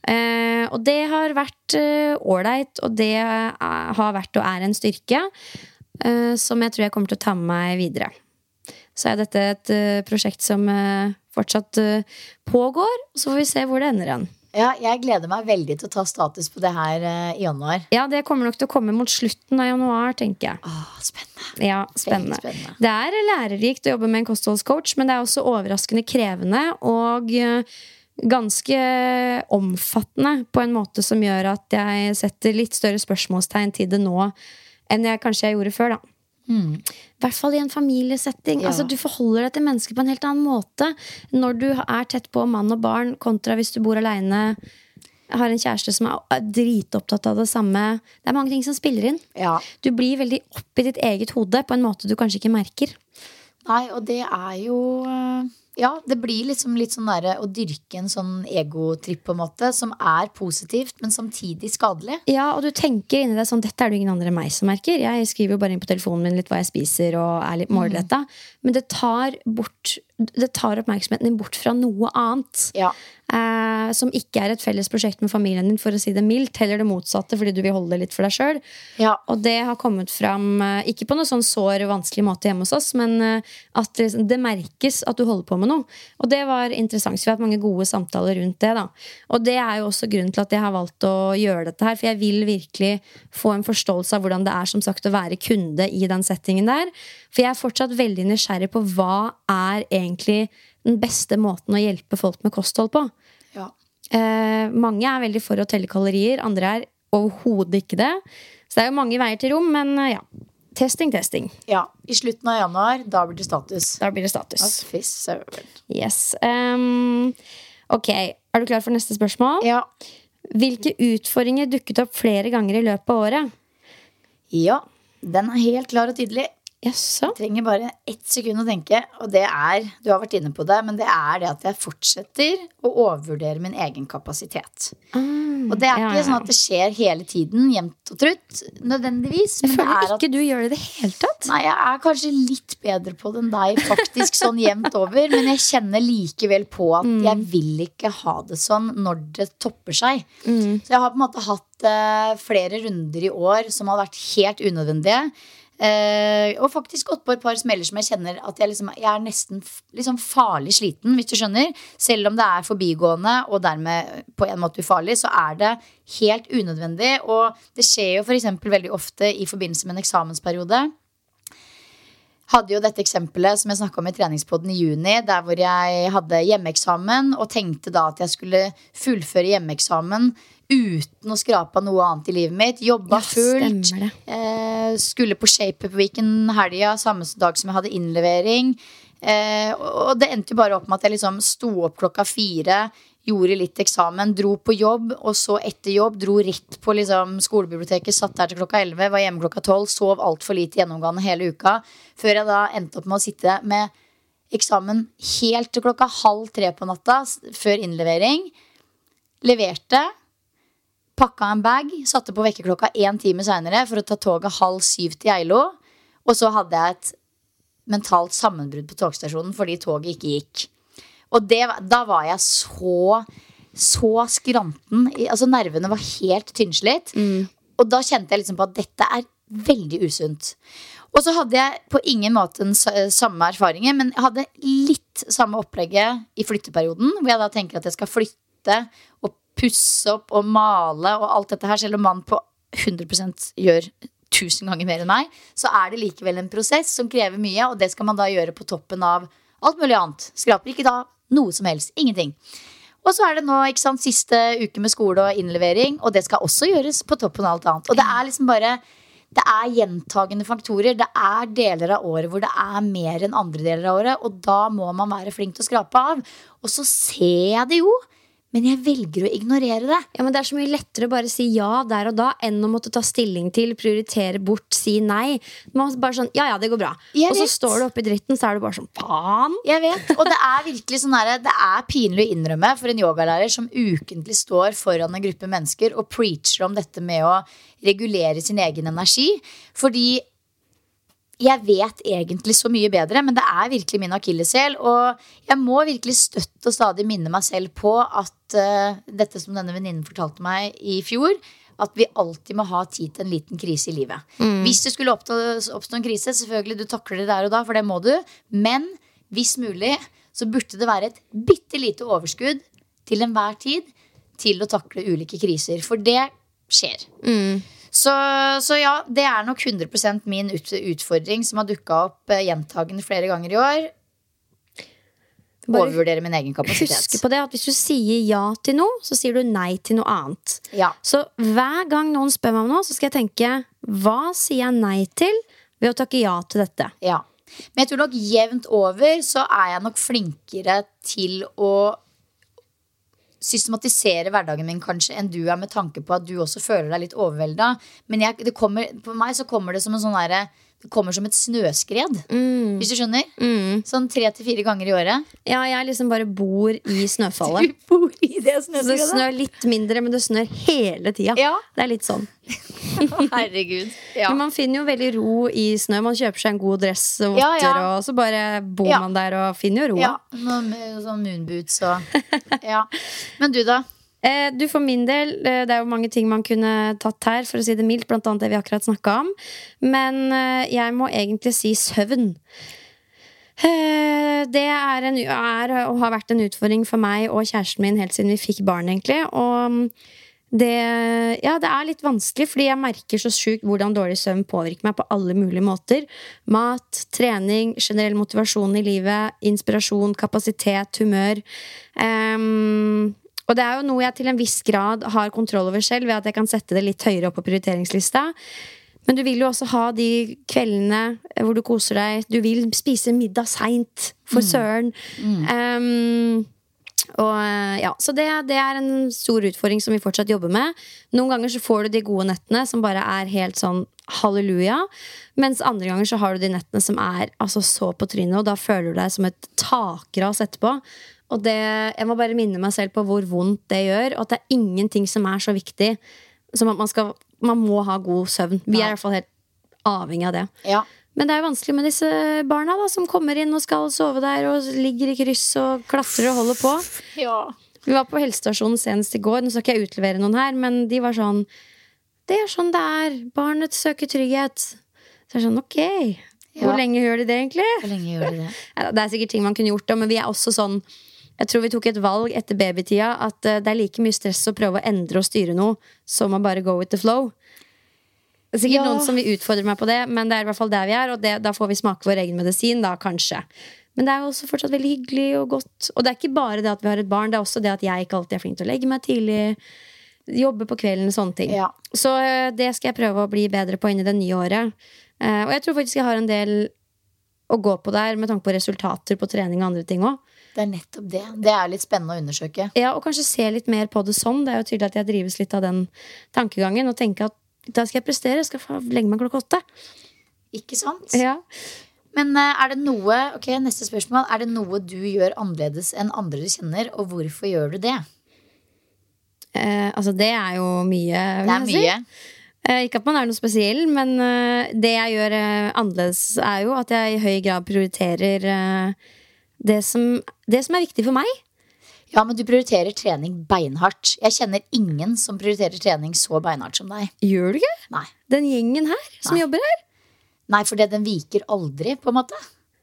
Og det har vært ålreit, og det har vært og en styrke som jeg tror jeg kommer til å ta med meg videre. Så dette et prosjekt som fortsatt pågår, så får vi se hvor det ender igjen. Ja, jeg gleder meg veldig til å ta status på det her i januar. Ja, det kommer nok til å komme mot slutten av januar, tenker jeg. Spennende. Ja, spennende. Det lærerikt å jobbe med en kostholdscoach, men det også overraskende krevende og ganske omfattende på en måte som gjør at jeg setter litt større spørsmålstegn til det nå enn jeg kanskje gjorde før, da. I hvert fall i en familiesetting. Altså, du forholder deg til mennesker på en helt annen måte når du tett på mann og barn, kontra hvis du bor alene, har en kjæreste som dritopptatt av det samme. Det mange ting som spiller inn. Du blir veldig opp i ditt eget hode på en måte du kanskje ikke merker. Nei, og det jo ja, det blir liksom litt sånn der å dyrke en sånn egotripp på en måte, som positivt, men samtidig skadelig. Ja, og du tenker inni deg sånn, dette det ingen andre enn meg som merker. Jeg skriver jo bare inn på telefonen min litt hva jeg spiser og litt målrettet. Men det tar oppmerksomheten din bort fra noe annet. Som ikke et felles prosjekt med familien din, for å si det mildt, heller det motsatte, fordi du vil holde det litt for deg selv. Og det har kommet fram, ikke på noe sånn sår og vanskelig måte hjemme hos oss, men at det merkes at du holder på med noe. Og det var interessant, så vi har hatt mange gode samtaler rundt det da. Og det jo også grunnen til at jeg har valgt å gjøre dette her, for jeg vil virkelig få en forståelse av hvordan det som sagt å være kunde i den settingen der. For jeg fortsatt veldig nysgjerrig på hva egentlig den beste måten å hjelpe folk med kosthold på. Mange veldig for å telle kalorier, andre overhodet ikke det. Så det jo mange veier til rom, men ja, testing. Ja, i slutten av januar, da blir det status. Yes. Ok, du klar for neste spørsmål? Ja. Hvilke utfordringer dukket opp flere ganger i løpet av året? Ja, den helt klar og tydelig. Jeg trenger bare 1 sekund å tenke, og det du har vært inne på det, men det det at jeg fortsetter å overvurdere min egen kapasitet. Og det ikke sånn at det skjer hele tiden, jevnt og trutt, nødvendigvis. Men jeg føler ikke du gjør det i det hele tatt. Nei, jeg kanskje litt bedre på det enn deg, faktisk sånn jevnt over, men jeg kjenner likevel på at jeg vil ikke ha det sånn når det topper seg. Så jeg har på en måte hatt flere runder i år som har vært helt unødvendige. Og faktisk gått på et par smeller som jeg kjenner at jeg nesten liksom farlig sliten, hvis du skjønner. Selv om det forbigående og dermed på en måte ufarlig, så det helt unødvendig. Og det skjer jo for eksempel veldig ofte i forbindelse med en eksamensperiode. Hadde jo dette eksempelet som jeg snakket om i treningspodden i juni, der hvor jeg hadde hjemmeeksamen og tenkte da at jeg skulle fullføre hjemmeeksamen uten å skrape noe annet i livet mitt. Jobba fullt, skulle på Shape Up Weekend helga, samme dag som jeg hadde innlevering, og det endte jo bare opp med at jeg liksom sto opp 4:00, gjorde litt eksamen, dro på jobb, og så etter jobb dro rett på liksom skolebiblioteket, satt der til 11:00, var hjemme 12:00, sov alt for lite gjennomgående hele uka, før jeg da endte opp med å sitte med eksamen helt til 2:30 på natta før innlevering. Leverte, pakka en bag, satte på vekkerklokka 1 time senere for å ta toget 6:30 til Geilo. Og så hadde jeg et mentalt sammenbrudd på togstasjonen fordi toget ikke gikk. Og da var jeg så skranten. Altså nervene var helt tynnslitt. Og da kjente jeg liksom på at dette veldig usunt. Og så hadde jeg på ingen måte den samme erfaringen, men jeg hadde litt samme opplegget i flytteperioden, hvor jeg da tenker at jeg skal flytte og pusse opp og male og alt dette her, selv om man på 100% gjør 1000 ganger mer enn meg, så det likevel en prosess som krever mye, og det skal man da gjøre på toppen av alt mulig annet. Skraper ikke da noe som helst, ingenting. Og så det nå, ikke sant, siste uke med skole og innlevering, og det skal også gjøres på toppen av alt annet. Og det liksom bare, det gjentagende faktorer, det deler av året hvor det mer enn andre deler av året, og da må man være flink til å skrape av. Og så ser jeg det jo, men jeg velger å ignorere det. Ja, men det så mye lettere å bare si ja der og da enn å måtte ta stilling til, prioritere bort, si nei. Man bare sånn, ja, det går bra. Og så står du oppe i dritten, så du bare sånn, faen. Jeg vet, og det virkelig sånn her, det pinlig å innrømme for en yogalærer som ukentlig står foran en gruppe mennesker og preacher om dette med å regulere sin egen energi. Fordi jeg vet egentlig så mye bedre, men det virkelig min akilleshæl. Og jeg må virkelig støtt og stadig minne meg selv på at dette som denne venninnen fortalte meg i fjor, at vi alltid må ha tid til en liten krise i livet. Hvis det skulle oppstå en krise, selvfølgelig du takler det der og da, for det må du. Men hvis mulig, så burde det være et bitte lite overskudd til enhver tid til å takle ulike kriser. For det skjer. Så ja, det nok 100% min utfordring som har dukket opp gjentagende flere ganger i år. Overvurdere min egen kapasitet. Husk på det at hvis du sier ja til noe, så sier du nei til noe annet. Ja. Så hver gang noen spør meg om noe, så skal jeg tenke, hva sier jeg nei til ved å takke ja til dette? Ja. Men jeg tror nok jevnt over så jeg nok flinkere til å systematisere hverdagen min kanskje enn du med tanke på at du også føler deg litt overveldet. Men på meg så kommer det som en sånn derre, det kommer som et snøskred. Hvis du skjønner. Sånn 3 til 4 ganger i året. Ja, jeg liksom bare bor i snøfallet. Du bor i det Så det snør litt mindre, men det snør hele tida. Ja. Det litt sånn. Herregud. Ja. Men man finner jo veldig ro i snø. Man kjøper seg en god dress og votter, og så bare bor man der og finner jo roa. Ja, sånn moonboots og ja. Men du da? Du, for min del, det jo mange ting man kunne tatt her, for å si det mildt, blant annet det vi akkurat snakket om. Men jeg må egentlig si søvn. Det og har vært en utfordring for meg og kjæresten min helt siden vi fikk barn, egentlig. Og det litt vanskelig, fordi jeg merker så sjukt hvordan dårlig søvn påvirker meg på alle mulige måter. Mat, trening, generell motivasjon i livet, inspirasjon, kapasitet, humør. Og det jo noe jeg til en viss grad har kontroll over selv, ved at jeg kan sette det litt høyere opp på prioriteringslista. Men du vil jo også ha de kveldene hvor du koser deg. Du vil spise middag sent, for søren. Så det en stor utfordring som vi fortsatt jobber med. Noen ganger så får du de gode nettene som bare helt sånn halleluja, mens andre ganger så har du de nettene som altså så på trynet, og da føler du deg som et takras etterpå. Og jeg må bare minne meg selv på hvor vondt det gjør, og at det ingenting som så viktig som at man må ha god søvn. Vi i hvert fall helt avhengig av det. Ja. Men det jo vanskelig med disse barna da, som kommer inn og skal sove der og ligger i kryss og klatrer og holder på. Ja. Vi var på helsestasjonen senest i går. Nå skal ikke jeg utlevere noen her, men de var sånn, det sånn det barnet søker trygghet. Så sånn, ok, hvor lenge gjør de det egentlig? Hvor lenge gjør de det? Det sikkert ting man kunne gjort da, men vi også sånn, jeg tror vi tok et valg etter babytida at det like mye stress å prøve å endre og styre noe som å bare go with the flow. Det sikkert noen som vil utfordre meg på det, men det i hvert fall der vi og da får vi smake vår egen medisin da, kanskje. Men det jo også fortsatt veldig hyggelig og godt. Og det ikke bare det at vi har et barn, det også det at jeg ikke alltid flink til å legge meg tidlig, jobbe på kvelden, sånne ting. Ja. Så det skal jeg prøve å bli bedre på inn i det nye året. Og jeg tror faktisk jeg har en del å gå på der med tanke på resultater på trening og andre ting også. Det nettopp det. Det litt spennende å undersøke. Ja, og kanskje se litt mer på det sånn. Det jo tydelig at jeg drives litt av den tankegangen og tenke at da skal jeg prestere, jeg skal legge meg 8:00. Ikke sant? Ja. Men det noe, ok, neste spørsmål, det noe du gjør annerledes enn andre du kjenner, og hvorfor gjør du det? Altså det jo mye. Det mye. Ikke at man noe spesiell, men det jeg gjør annerledes jo at jeg i høy grad prioriterer det som viktig for meg. Ja, men du prioriterer trening beinhardt. Jeg kjenner ingen som prioriterer trening så beinhardt som deg. Gjør du ikke? Nei. Den gjengen her som jobber her? Nei, for den viker aldri, på en måte.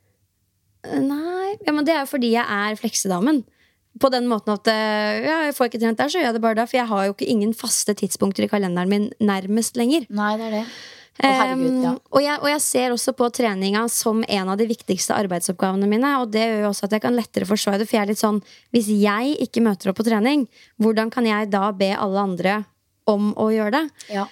Nei, ja, men det jo fordi jeg fleksedamen. På den måten at jeg får ikke trent der, så gjør jeg det bare da. For jeg har jo ikke ingen faste tidspunkter i kalenderen min nærmest lenger. Nei, det det. Herregud, ja. Og jeg ser også på treninga som en av de viktigste arbeidsoppgavene mine. Og det gjør jo også at jeg kan lettere forstå det. For jeg litt sånn, hvis jeg ikke møter opp på trening, hvordan kan jeg da be alle andre om å gjøre det? Ja.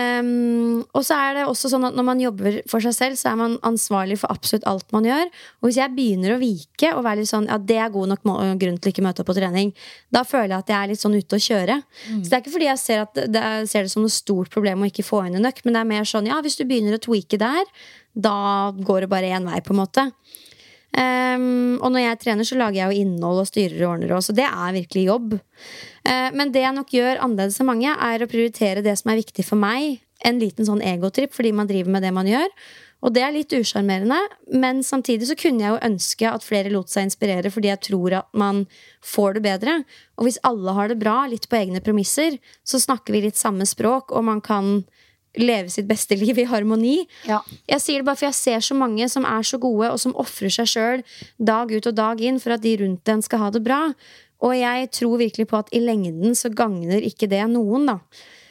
Og så det også sånn at når man jobber for seg selv, så man ansvarlig for absolutt alt man gjør. Og hvis jeg begynner å vike og være litt sånn, ja, det god nok grunn til ikke møte opp på trening, da føler jeg at jeg litt sånn ute å kjøre. Så det ikke fordi jeg ser det som noe stort problem å ikke få inn en økt, men det mer sånn, ja, hvis du begynner å tweake der, da går det bare en vei på en måte. Og når jeg trener så lager jeg jo innhold og styrer og ordner også, så det virkelig jobb. Men det jeg nok gjør annerledes enn mange å prioritere det som viktig for meg. En liten sånn egotripp fordi man driver med det man gjør. Og det litt usjarmerende, men samtidig så kunne jeg jo ønske at flere lot seg inspirere, fordi jeg tror at man får det bedre. Og hvis alle har det bra, litt på egne premisser, så snakker vi litt samme språk, og man kan leve sitt beste liv i harmoni. Ja. Jeg sier det bare for jeg ser så mange som så gode, og som offrer seg selv dag ut og dag inn for at de rundt den skal ha det bra. Og jeg tror virkelig på at i lengden så gagner ikke det noen, da.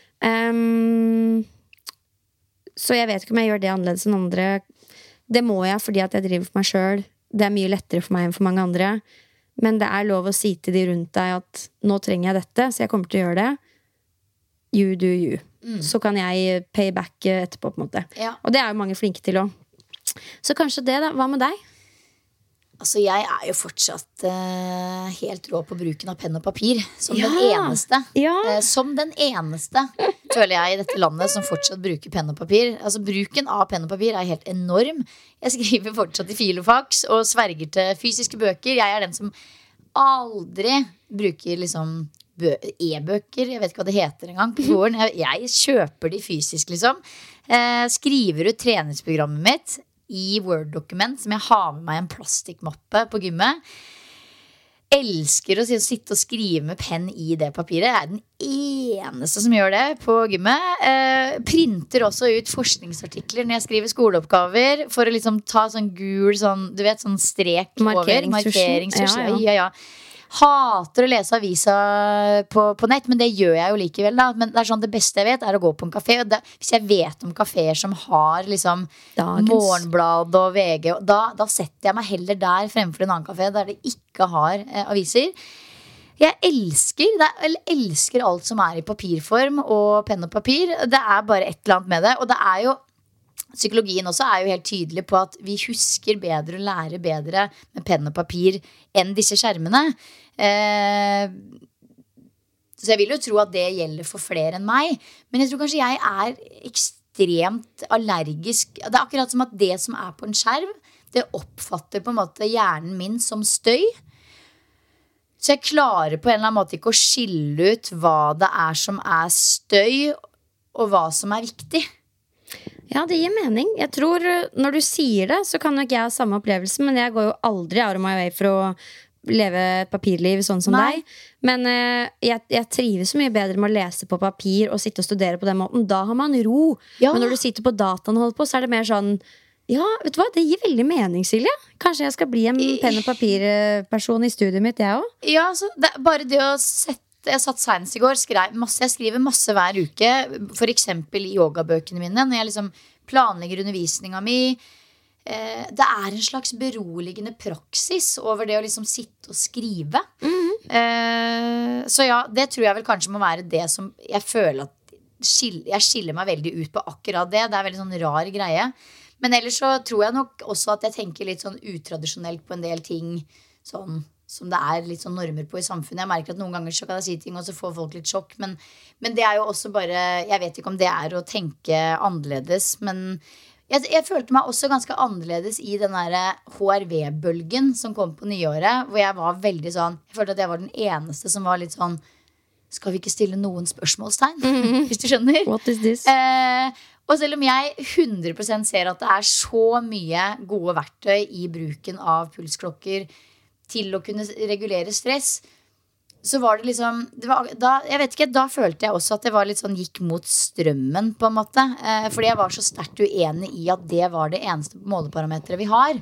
Så jeg vet ikke om jeg gjør det annerledes enn andre. Det må jeg fordi at jeg driver for meg selv. Det mye lettere for meg enn for mange andre. Men det lov å si til de rundt deg at nå trenger jeg dette, så jeg kommer til å gjøre det. You do you. Så kan jeg pay back etterpå, på en måte. Ja. Og det jo mange flinke til også. Så kanskje det, da. Hva med deg? Altså, jeg jo fortsatt helt rå på bruken av penn og papir. Som den eneste. Ja. Som den eneste, føler jeg, i dette landet som fortsatt bruker penn og papir. Altså, bruken av penn og papir helt enorm. Jeg skriver fortsatt i filofax og sverger til fysiske bøker. Jeg den som aldri bruker liksom e-bøker, jeg vet ikke hva det heter engang på våren. Jeg kjøper de fysisk liksom. Skriver ut treningsprogrammet mitt i Word-dokument som jeg har med meg en plastikkmappe på gymmet. Elsker å sitte og skrive med penn i det papiret. Jeg den eneste som gjør det på gymmet. Printer også ut forskningsartikler når jeg skriver skoleoppgaver, for å liksom ta sånn gul sånn, du vet, sånn strek over markeringstusj. Ja. Hater å lese avisa på nett, men det gjør jeg jo likevel da. Men det sånn, det beste jeg vet å gå på en kafé, og hvis jeg vet om kaféer som har liksom Morgenblad og VG, da setter jeg meg heller der fremfor en annen kafé der det ikke har aviser. Jeg elsker alt som i papirform og penn og papir. Det bare et eller annet med det. Og det jo psykologien også jo helt tydelig på at vi husker bedre og lærer bedre med penn og papir enn disse skjermene. Så jeg vil jo tro at det gjelder for flere enn meg. Men jeg tror kanskje jeg ekstremt allergisk. Det akkurat som at det som på en skjerm, det oppfatter på en måte hjernen min som støy. Så jeg klarer på en eller annen måte ikke å skille ut hva det som støy, og hva som viktig. Ja, det gir mening. Jeg tror når du sier det, så kan nok jeg ha samme opplevelse, men jeg går jo aldri out of my way for å leve et papirliv sånn som deg. Men jeg trives så mye bedre med å lese på papir og sitte og studere på den måten. Da har man ro. Ja. Men når du sitter på dataen og holder på, så det mer sånn, ja, vet du hva, det gir veldig mening, Silje. Kanskje jeg skal bli en penn- og papirperson i studiet mitt, jeg også. Ja, så bare det å sette jeg satt senest i går, jeg skriver masse hver uke. For eksempel i yogabøkene mine, når jeg liksom planlegger undervisninga mi. Det en slags beroligende praksis over det å liksom sitte og skrive. Så ja, det tror jeg vel kanskje må være det som jeg føler at jeg skiller meg veldig ut på akkurat det. Det veldig sånn rar greie. Men ellers så tror jeg nok også at jeg tenker litt sånn utradisjonelt på en del ting sånn som det litt sånn normer på i samfunnet. Jeg merker at noen ganger så kan jeg si ting, og så får folk litt sjokk. Men det jo også bare, jeg vet ikke om det å tenke annerledes, men jeg følte meg også ganske annerledes i den der HRV-bølgen som kom på nyåret, hvor jeg var veldig sånn, jeg følte at jeg var den eneste som var litt sånn, skal vi ikke stille noen spørsmålstegn? Hvis du skjønner? What is this? Og selv om jeg 100% ser at det så mye gode verktøy i bruken av pulsklokker til å kunne regulere stress, så var det liksom jeg vet ikke, da følte jeg også at det var litt sånn gikk mot strømmen på en måte, fordi jeg var så sterkt uenig i at det var det eneste måleparametret vi har.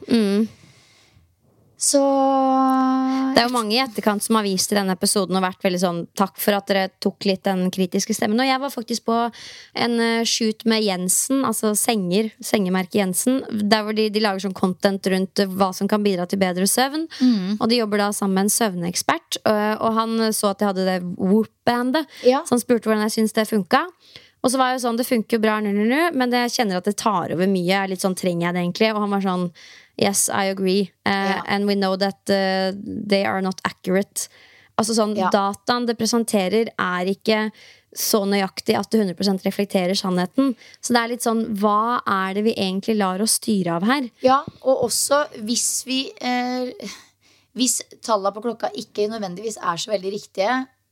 Så det jo mange i etterkant som har vist i denne episoden og vært veldig sånn, takk for at dere tok litt den kritiske stemmen. Og jeg var faktisk på en shoot med Jensen, altså sengemerke Jensen, der hvor de lager sånn content rundt hva som kan bidra til bedre søvn. Og de jobber da sammen med en søvnekspert, og han så at jeg hadde det Whoop-bandet, så han spurte hvordan jeg synes det funket. Og så var jeg jo sånn, det funker jo bra men jeg kjenner at det tar over mye. Jeg litt sånn, trenger jeg det egentlig? Og han var sånn, yes, I agree. And we know that they are not accurate. Altså sånn, dataen det presenterer ikke så nøyaktig at det 100% reflekterer sannheten. Så det litt sånn, hva det vi egentlig lar oss styre av her? Ja, og også hvis hvis tallene på klokka ikke nødvendigvis så veldig riktige,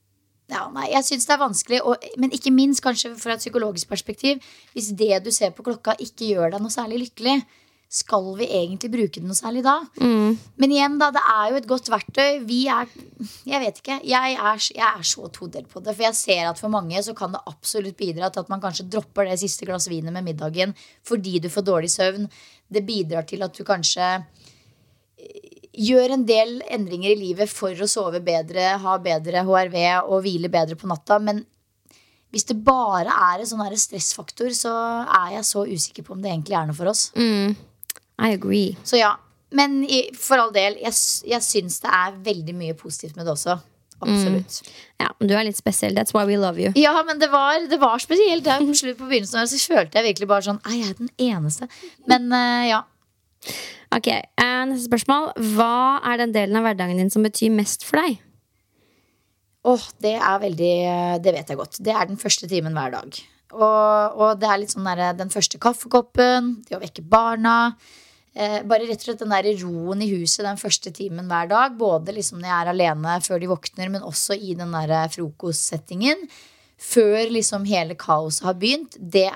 Ja, nei, jeg synes det vanskelig men ikke minst kanskje fra et psykologisk perspektiv. Hvis det du ser på klokka ikke gjør deg noe særlig lykkelig, skal vi egentlig bruke det noe særlig da? Men igjen da, det jo et godt verktøy. Jeg vet ikke, jeg så todelt på det. For jeg ser at for mange så kan det absolutt bidra til at man kanskje dropper det siste glass vin med middagen fordi du får dårlig søvn. Det bidrar til at du kanskje gjør en del endringer i livet for å sove bedre, ha bedre HRV og hvile bedre på natta. Men hvis det bare en sånn her stressfaktor, så jeg så usikker på om det egentlig noe for oss. I agree. Så ja, men for all del, jeg synes det veldig mye positivt med det også. Absolutt. Ja, men du litt spesiell. That's why we love you. Ja, men det var spesielt. På slutt på begynnelsen så følte jeg virkelig bare sånn, jeg den eneste. Men ja. Ok, neste spørsmål. Hva den delen av hverdagen din som betyr mest for deg? Det veldig, det vet jeg godt. Det den første timen hver dag. Og det litt sånn der, den første kaffekoppen, det å vekke barna. Bare rett og slett den der roen i huset den første timen hver dag. Både liksom når jeg alene før de våkner, men også i den der frokostsettingen. Før liksom hele kaoset har begynt. Det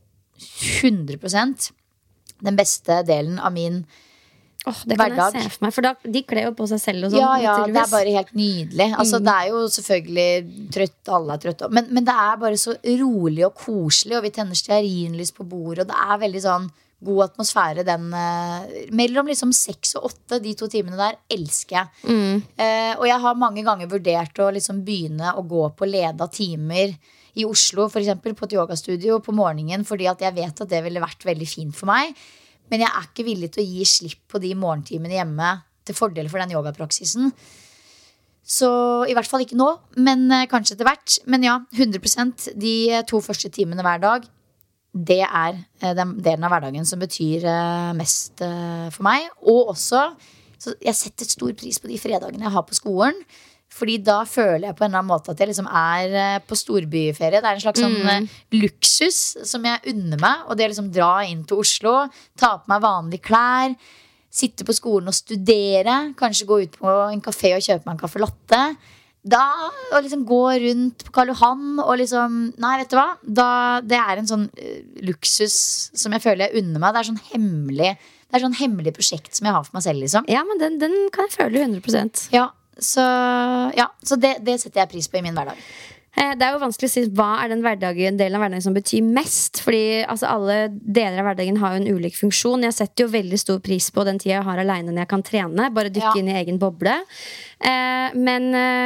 100% den beste delen av min det kan hverdag. Jeg se for meg, for de kler jo på seg selv og sånn. Ja, det bare helt nydelig. Altså, det jo selvfølgelig trøtt, alle trøtte. Men det bare så rolig og koselig, og vi tenner stearinlys på bordet, og det veldig sånn god atmosfære. Den mellom liksom 6 og 8, de 2 timene der, elsker jeg. Og jeg har mange ganger vurdert å liksom begynne å gå på leda timer i Oslo, for eksempel på et yogastudio på morgenen, fordi at jeg vet at det ville vært veldig fint for meg. Men jeg ikke villig til å gi slipp på de morgentimene hjemme til fordel for den yogapraksisen. Så i hvert fall ikke nå, men kanskje etter hvert. Men ja, 100% de 2 første timene hver dag, det den delen av hverdagen som betyr mest for meg. Og også, så jeg setter stor pris på de fredagene jeg har på skolen. Fordi da føler jeg på en eller annen måte at jeg liksom på storbyferie. Det en slags sånn luksus som jeg unner meg. Og det liksom dra inn til Oslo, ta på meg vanlige klær, sitte på skolen og studere, kanskje gå ut på en kafé og kjøpe meg en kaffe latte. Da, og liksom gå rundt på Karl Johan og liksom, nei, vet du hva? Det en sånn luksus som jeg føler jeg unner meg. Det sånn hemmelig, sånn hemmelig prosjekt som jeg har for meg selv, liksom. Ja, men den kan jeg føle 100%. Ja. Så det setter jeg pris på i min hverdag. Det jo vanskelig å si hva den delen av hverdagen som betyr mest. Fordi altså, alle deler av hverdagen har jo en ulik funksjon. Jeg setter jo veldig stor pris på den tida jeg har alene når jeg kan trene. Bare dykke inn i egen boble. Men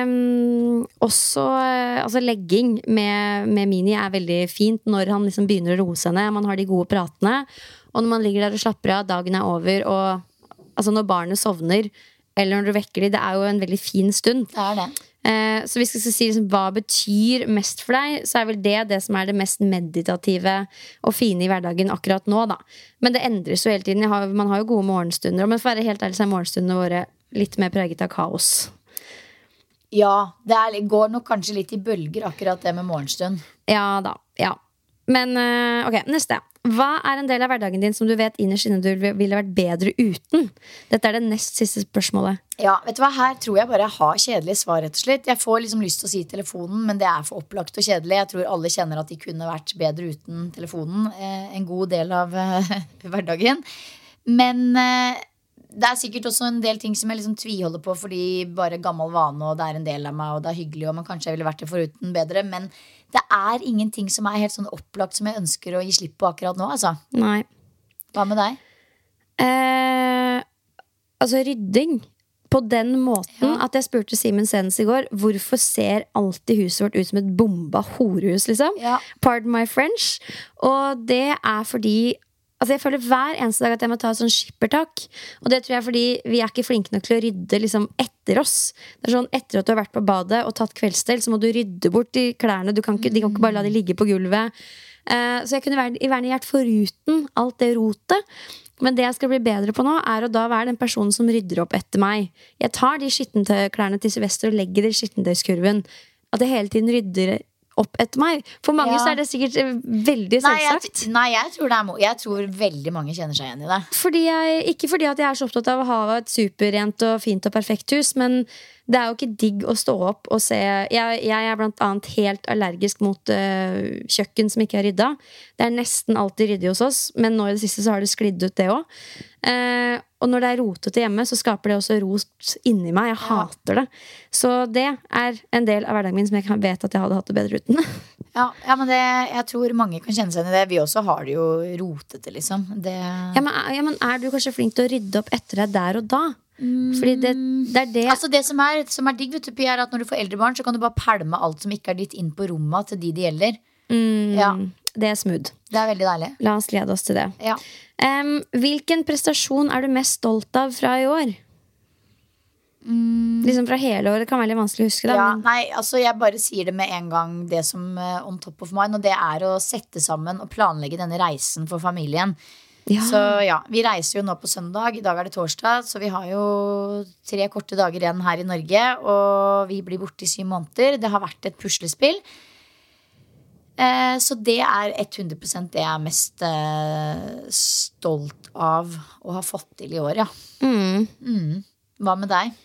også altså, legging med Mini veldig fint når han liksom begynner å roe seg ned. Man har de gode pratene. Og når man ligger der og slapper av, dagen over, og altså, når barnet sovner eller når du vekker dem, det jo en veldig fin stund. Det det. Så hvis jeg skal si liksom, hva betyr mest for deg, så vel det som det mest meditative og fine i hverdagen akkurat nå, da. Men det endres jo hele tiden. Man har jo gode morgenstunder, men for å være helt ærlig så morgenstundene våre litt mer preget av kaos. Ja, det går nok kanskje litt i bølger akkurat det med morgenstund. Ja da, ja. Men ok, neste. Hva en del av hverdagen din som du vet innerst inne du ville vært bedre uten? Dette det nest siste spørsmålet. Ja, vet du hva? Her tror jeg bare jeg har kjedelige svar, rett og slett. Jeg får liksom lyst til å si telefonen, men det for opplagt og kjedelig. Jeg tror alle kjenner at de kunne vært bedre uten telefonen en god del av hverdagen. Men det sikkert også en del ting som jeg liksom tviholder på fordi bare gammel vane, og det en del av meg, og det hyggelig, og man kanskje ville vært det foruten bedre, men det ingenting som helt sånn opplagt som jeg ønsker å gi slipp på akkurat nå, altså. Nei. Hva med deg? Altså rydding på den måten at jeg spurte Simen senest i går, hvorfor ser alltid huset vårt ut som et bomba horehus, liksom? Ja. Pardon my French. Og det fordi altså jeg føler hver eneste dag at jeg må ta et sånn skippertak. Og det tror jeg fordi vi ikke flinke nok til å rydde liksom etter oss. Det sånn etter at du har vært på badet og tatt kveldsdel, så må du rydde bort de klærne. De kan ikke bare la de ligge på gulvet. Så jeg kunne gjerne gjort foruten alt det rotet. Men det jeg skal bli bedre på nå å da være den personen som rydder opp etter meg. Jeg tar de skittentøyklærne til Sylvester og legger det i skittentøyskurven. At jeg hele tiden rydder opp etter meg. For mange så er det sikkert veldig selvsagt. Jeg tror veldig mange kjenner seg igjen i det. Ikke fordi at jeg er så opptatt av å ha et superrent og fint og perfekt hus, men det er jo ikke digg å stå opp og se. Jeg er blant annet helt allergisk mot kjøkken som ikke er rydda. Det er nesten alltid ryddig hos oss, men nå i det siste så har det sklidd ut det også. Og når det er rotete hjemme, så skaper det også rot inni meg. Jeg hater det. Så det er en del av hverdagen min som jeg vet at jeg hadde hatt det bedre uten. Ja, men jeg tror mange kan kjenne seg igjen i det. Vi også har det jo rotete, liksom. Men er du kanskje flink til å rydde opp etter deg der og da? Fordi det er det. Altså det som er digg, vet du, Pia, er at når du får eldre barn, så kan du bare pælme alt som ikke er ditt inn på rommet til de gjelder. Det er smooth. Det er veldig deilig. La oss glede oss til det. Hvilken prestasjon er du mest stolt av fra i år? Liksom fra hele året kan være litt vanskelig å huske da, jeg bare sier det med en gang. Det som on top of mind, og det er å sette sammen og planlegge denne reisen for familien. Så vi reiser jo nå på søndag. I dag er det torsdag, så vi har jo 3 korte dager igjen her i Norge. Og vi blir borte i 7 måneder. Det har vært et puslespill. Så det er 100% det jeg er mest stolt av å ha fått til i år, ja. Hva med deg?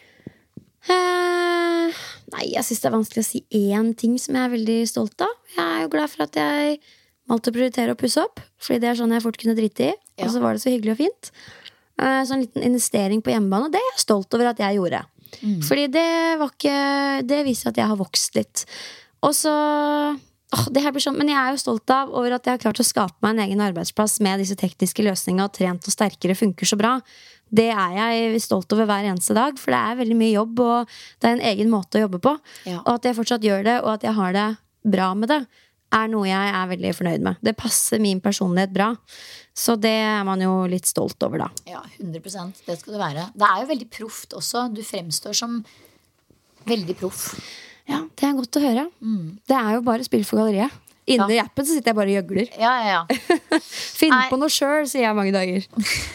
Jeg synes det er vanskelig å si én ting som jeg er veldig stolt av. Jeg er jo glad for at jeg valgte å prioritere å pusse opp, fordi det er sånn jeg fort kunne drite i. Og så var det så hyggelig og fint. Så en liten investering på hjemmebane, og det er jeg stolt over at jeg gjorde. Fordi det viser at jeg har vokst litt. Og så det her blir sånn, men jeg er jo stolt av over at jeg har klart å skape meg en egen arbeidsplass med disse tekniske løsningene, og trent og sterkere funker så bra. Det er jeg stolt over hver eneste dag, for det er veldig mye jobb, og det er en egen måte å jobbe på. Og at jeg fortsatt gjør det, og at jeg har det bra med det, er noe jeg er veldig fornøyd med. Det passer min personlighet bra. Så det er man jo litt stolt over da. Ja, 100%, det skal det være. Det er jo veldig proft også. Du fremstår som veldig proff. Ja, det er godt å høre. Det er jo bare spill for galleriet. Inni appen så sitter jeg bare og gjøgler. Finn på noe selv, sier jeg mange dager.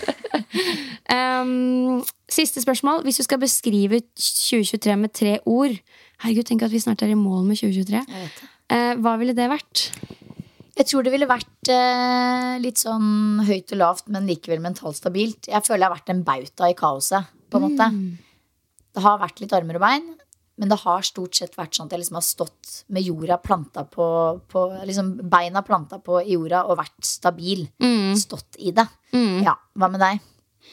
Siste spørsmål. Hvis du skal beskrive 2023 med 3 ord. Herregud, tenk at vi snart er i mål med 2023. Jeg vet det. Hva ville det vært? Jeg tror det ville vært litt sånn høyt og lavt, men likevel mentalt stabilt. Jeg føler jeg har vært en bauta i kaoset, på en måte. Det har vært litt armer og bein, men det har stort sett vært sånn at jeg liksom har stått med jorda planta på liksom beina planta på i jorda og vært stabil. Stått i det. Ja, hva med deg?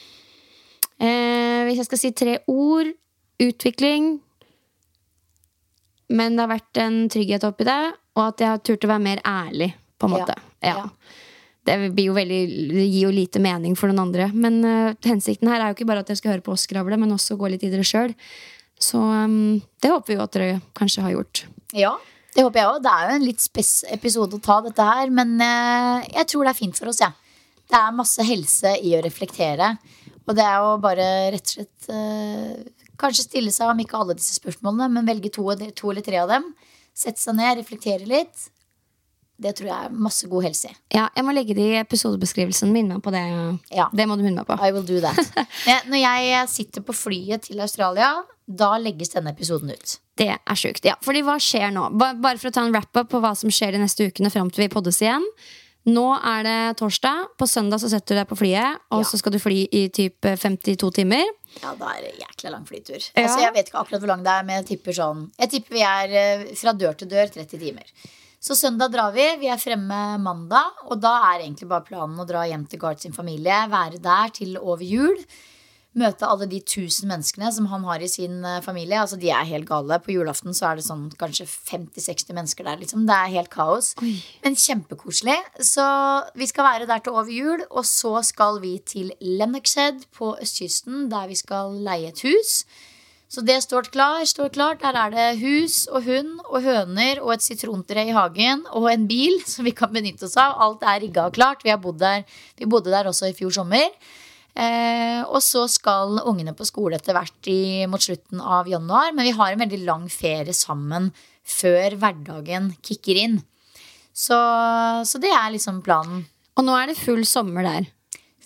Hvis jeg skal si 3 ord: utvikling, men det har vært en trygghet oppi det, og at jeg har turt å være mer ærlig, på en måte. Det gir jo lite mening for noen andre. Men hensikten her er jo ikke bare at jeg skal høre på oss skravle, men også gå litt i dere selv. Så det håper vi jo at dere kanskje har gjort. Ja, det håper jeg også. Det er jo en litt spes episode å ta dette her, men jeg tror det er fint for oss, ja. Det er masse helse i å reflektere, og det er jo bare rett og slett kanskje stille seg om ikke alle disse spørsmålene, men velge 2 eller 3 av dem. Sette seg ned, reflektere litt. Det tror jeg er masse god helse i. Ja, jeg må legge det i episodebeskrivelsen. Minne meg på det. Det må du minne meg på. I will do that. Når jeg sitter på flyet til Australia, da legges denne episoden ut. Det er sjukt, ja. Fordi hva skjer nå? Bare for å ta en wrap-up på hva som skjer de neste ukene frem til vi poddes igjen. Nå er det torsdag. På søndag så setter du deg på flyet, og så skal du fly i typ 52 timer. Ja, da er det jækla lang flytur. Altså, jeg vet ikke akkurat hvor lang det er, men jeg tipper vi er fra dør til dør 30 timer. Så søndag drar vi. Vi er fremme mandag, og da er egentlig bare planen å dra hjem til Gart sin familie, være der til over jul. Møte alle de 1000 menneskene som han har i sin familie. Altså de er helt gale. På julaften så er det sånn kanskje 50-60 mennesker der liksom. Det er helt kaos. Men kjempekoselig. Så vi skal være der til over jul. Og så skal vi til Lennox Head på østkysten, der vi skal leie et hus. Så det står klart. Der er det hus og hund og høner og et sitrontre i hagen og en bil som vi kan benytte oss av. Alt er rigget og klart. Vi bodde der også i fjor sommer. Og så skal ungene på skole etter hvert mot slutten av januar. Men vi har en veldig lang ferie sammen før hverdagen kicker inn. Så det er liksom planen. Og nå er det full sommer der.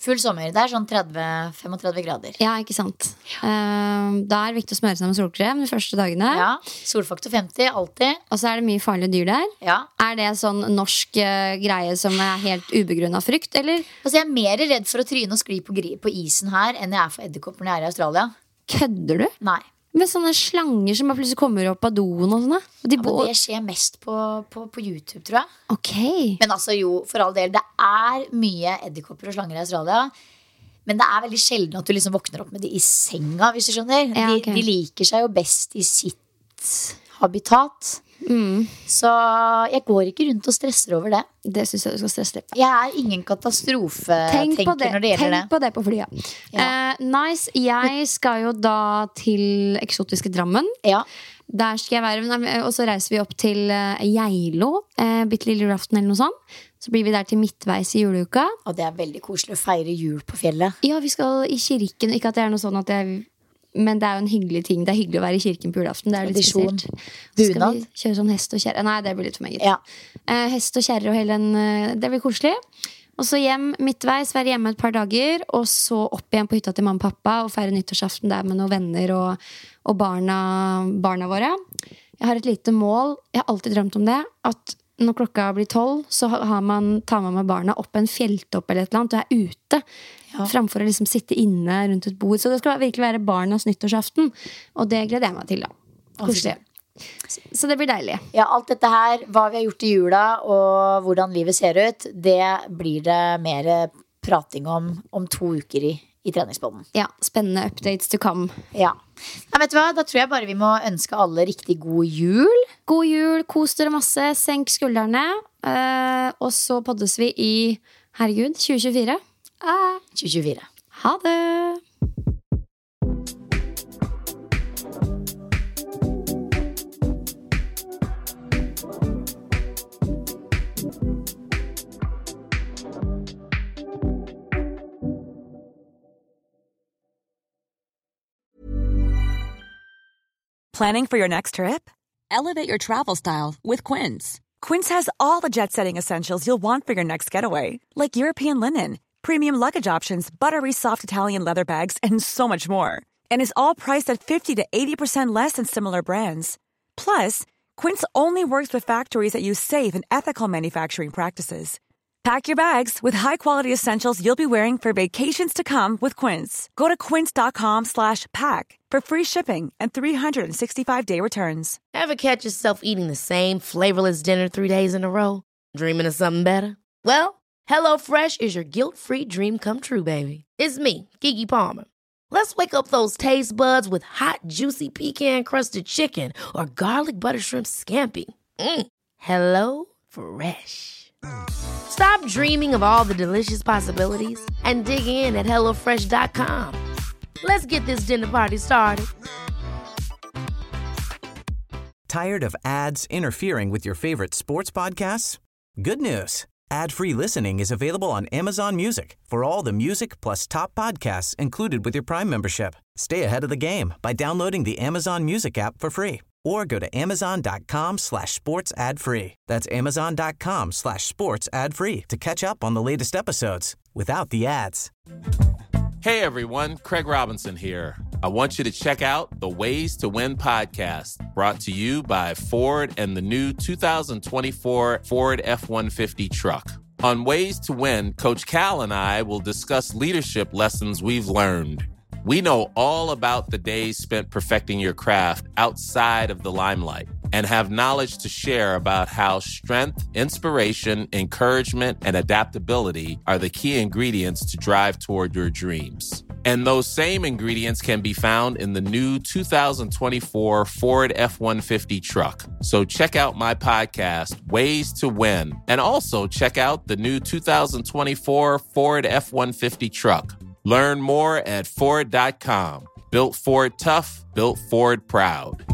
Full sommer, det sånn 30-35 grader. Ja, ikke sant. Da det viktig å smøre seg med solkrem de første dagene. Ja, solfaktor 50, alltid. Og så det mye farlige dyr der. Ja. Det sånn norsk greie som helt ubegrunnet frykt, eller? Altså, jeg mer redd for å tryne og skli på isen her enn jeg for edderkopper når jeg i Australia. Kødder du? Nei. Med sånne slanger som bare plutselig kommer opp av doen og sånne. Og men det skjer mest på YouTube, tror jeg. Ok. Men altså jo, for all del, det mye edderkopper og slanger i Australia. Men det veldig sjelden at du liksom våkner opp med det i senga, hvis du skjønner. Ja, okay. De liker seg jo best i sitt habitat. Så jeg går ikke rundt og stresser over det. Det synes jeg du skal stresse litt på. Jeg ingen katastrofetenker når det gjelder det. Tenk på det på flyet. Ja. Nice, jeg skal jo da til eksotiske Drammen. Ja. Der skal jeg være, og så reiser vi opp til Geilo, bitte lille julaften eller noe sånt. Så blir vi der til midtveis i juleuka. Og det veldig koselig å feire jul på fjellet. Ja, vi skal i kirken. Ikke at det noe sånn at men det jo en hyggelig ting. Det hyggelig å være i kirken på julaften. Det litt spesielt. Så skal vi kjøre sånn hest og kjerre. Nei, det blir litt for meg. Ja. Hest og kjerre og hele det blir koselig. Og så hjem midtveis, være hjemme et par dager. Og så opp igjen på hytta til mamma og pappa og feire nyttårsaften der med noen venner og barna våre. Jeg har et lite mål. Jeg har alltid drømt om det. At når klokka blir 12, så tar man med barna opp en fjelltopp eller et eller annet, og ute. Ja. Framfor å liksom sitte inne rundt et bord. Så det skal virkelig være barnas nyttårsaften. Og det gleder jeg meg til da. Koselig. Så det blir deilig. Ja, alt dette her, hva vi har gjort i jula og hvordan livet ser ut, det blir det mer prating om 2 uker i treningspodden. Ja, spennende updates to come. Ja, vet du hva? Da tror jeg bare vi må ønske alle riktig god jul. God jul, kos dere masse, senk skuldrene. Og så poddes vi i, herregud, 2024. 2024. Ha det! Planning for your next trip? Elevate your travel style with Quince. Quince has all the jet-setting essentials you'll want for your next getaway, like European linen, premium luggage options, buttery soft Italian leather bags, and so much more. And is all priced at 50 to 80% less than similar brands. Plus, Quince only works with factories that use safe and ethical manufacturing practices. Pack your bags with high-quality essentials you'll be wearing for vacations to come with Quince. Go to quince.com/pack for free shipping and 365-day returns. Ever catch yourself eating the same flavorless dinner 3 days in a row? Dreaming of something better? Well, HelloFresh is your guilt-free dream come true, baby. It's me, Keke Palmer. Let's wake up those taste buds with hot, juicy pecan-crusted chicken or garlic butter shrimp scampi. HelloFresh. Stop dreaming of all the delicious possibilities and dig in at HelloFresh.com. Let's get this dinner party started. Tired of ads interfering with your favorite sports podcasts? Good news. Ad-free listening is available on Amazon Music for all the music plus top podcasts included with your Prime membership. Stay ahead of the game by downloading the Amazon Music app for free or go to amazon.com/sports ad free. That's amazon.com/sports ad free to catch up on the latest episodes without the ads. Hey everyone, Craig Robinson here. I want you to check out the Ways to Win podcast, brought to you by Ford and the new 2024 Ford F-150 truck. On Ways to Win, Coach Cal and I will discuss leadership lessons we've learned. We know all about the days spent perfecting your craft outside of the limelight and have knowledge to share about how strength, inspiration, encouragement, and adaptability are the key ingredients to drive toward your dreams. And those same ingredients can be found in the new 2024 Ford F-150 truck. So check out my podcast, Ways to Win, and also check out the new 2024 Ford F-150 truck. Learn more at Ford.com. Built Ford tough, built Ford proud.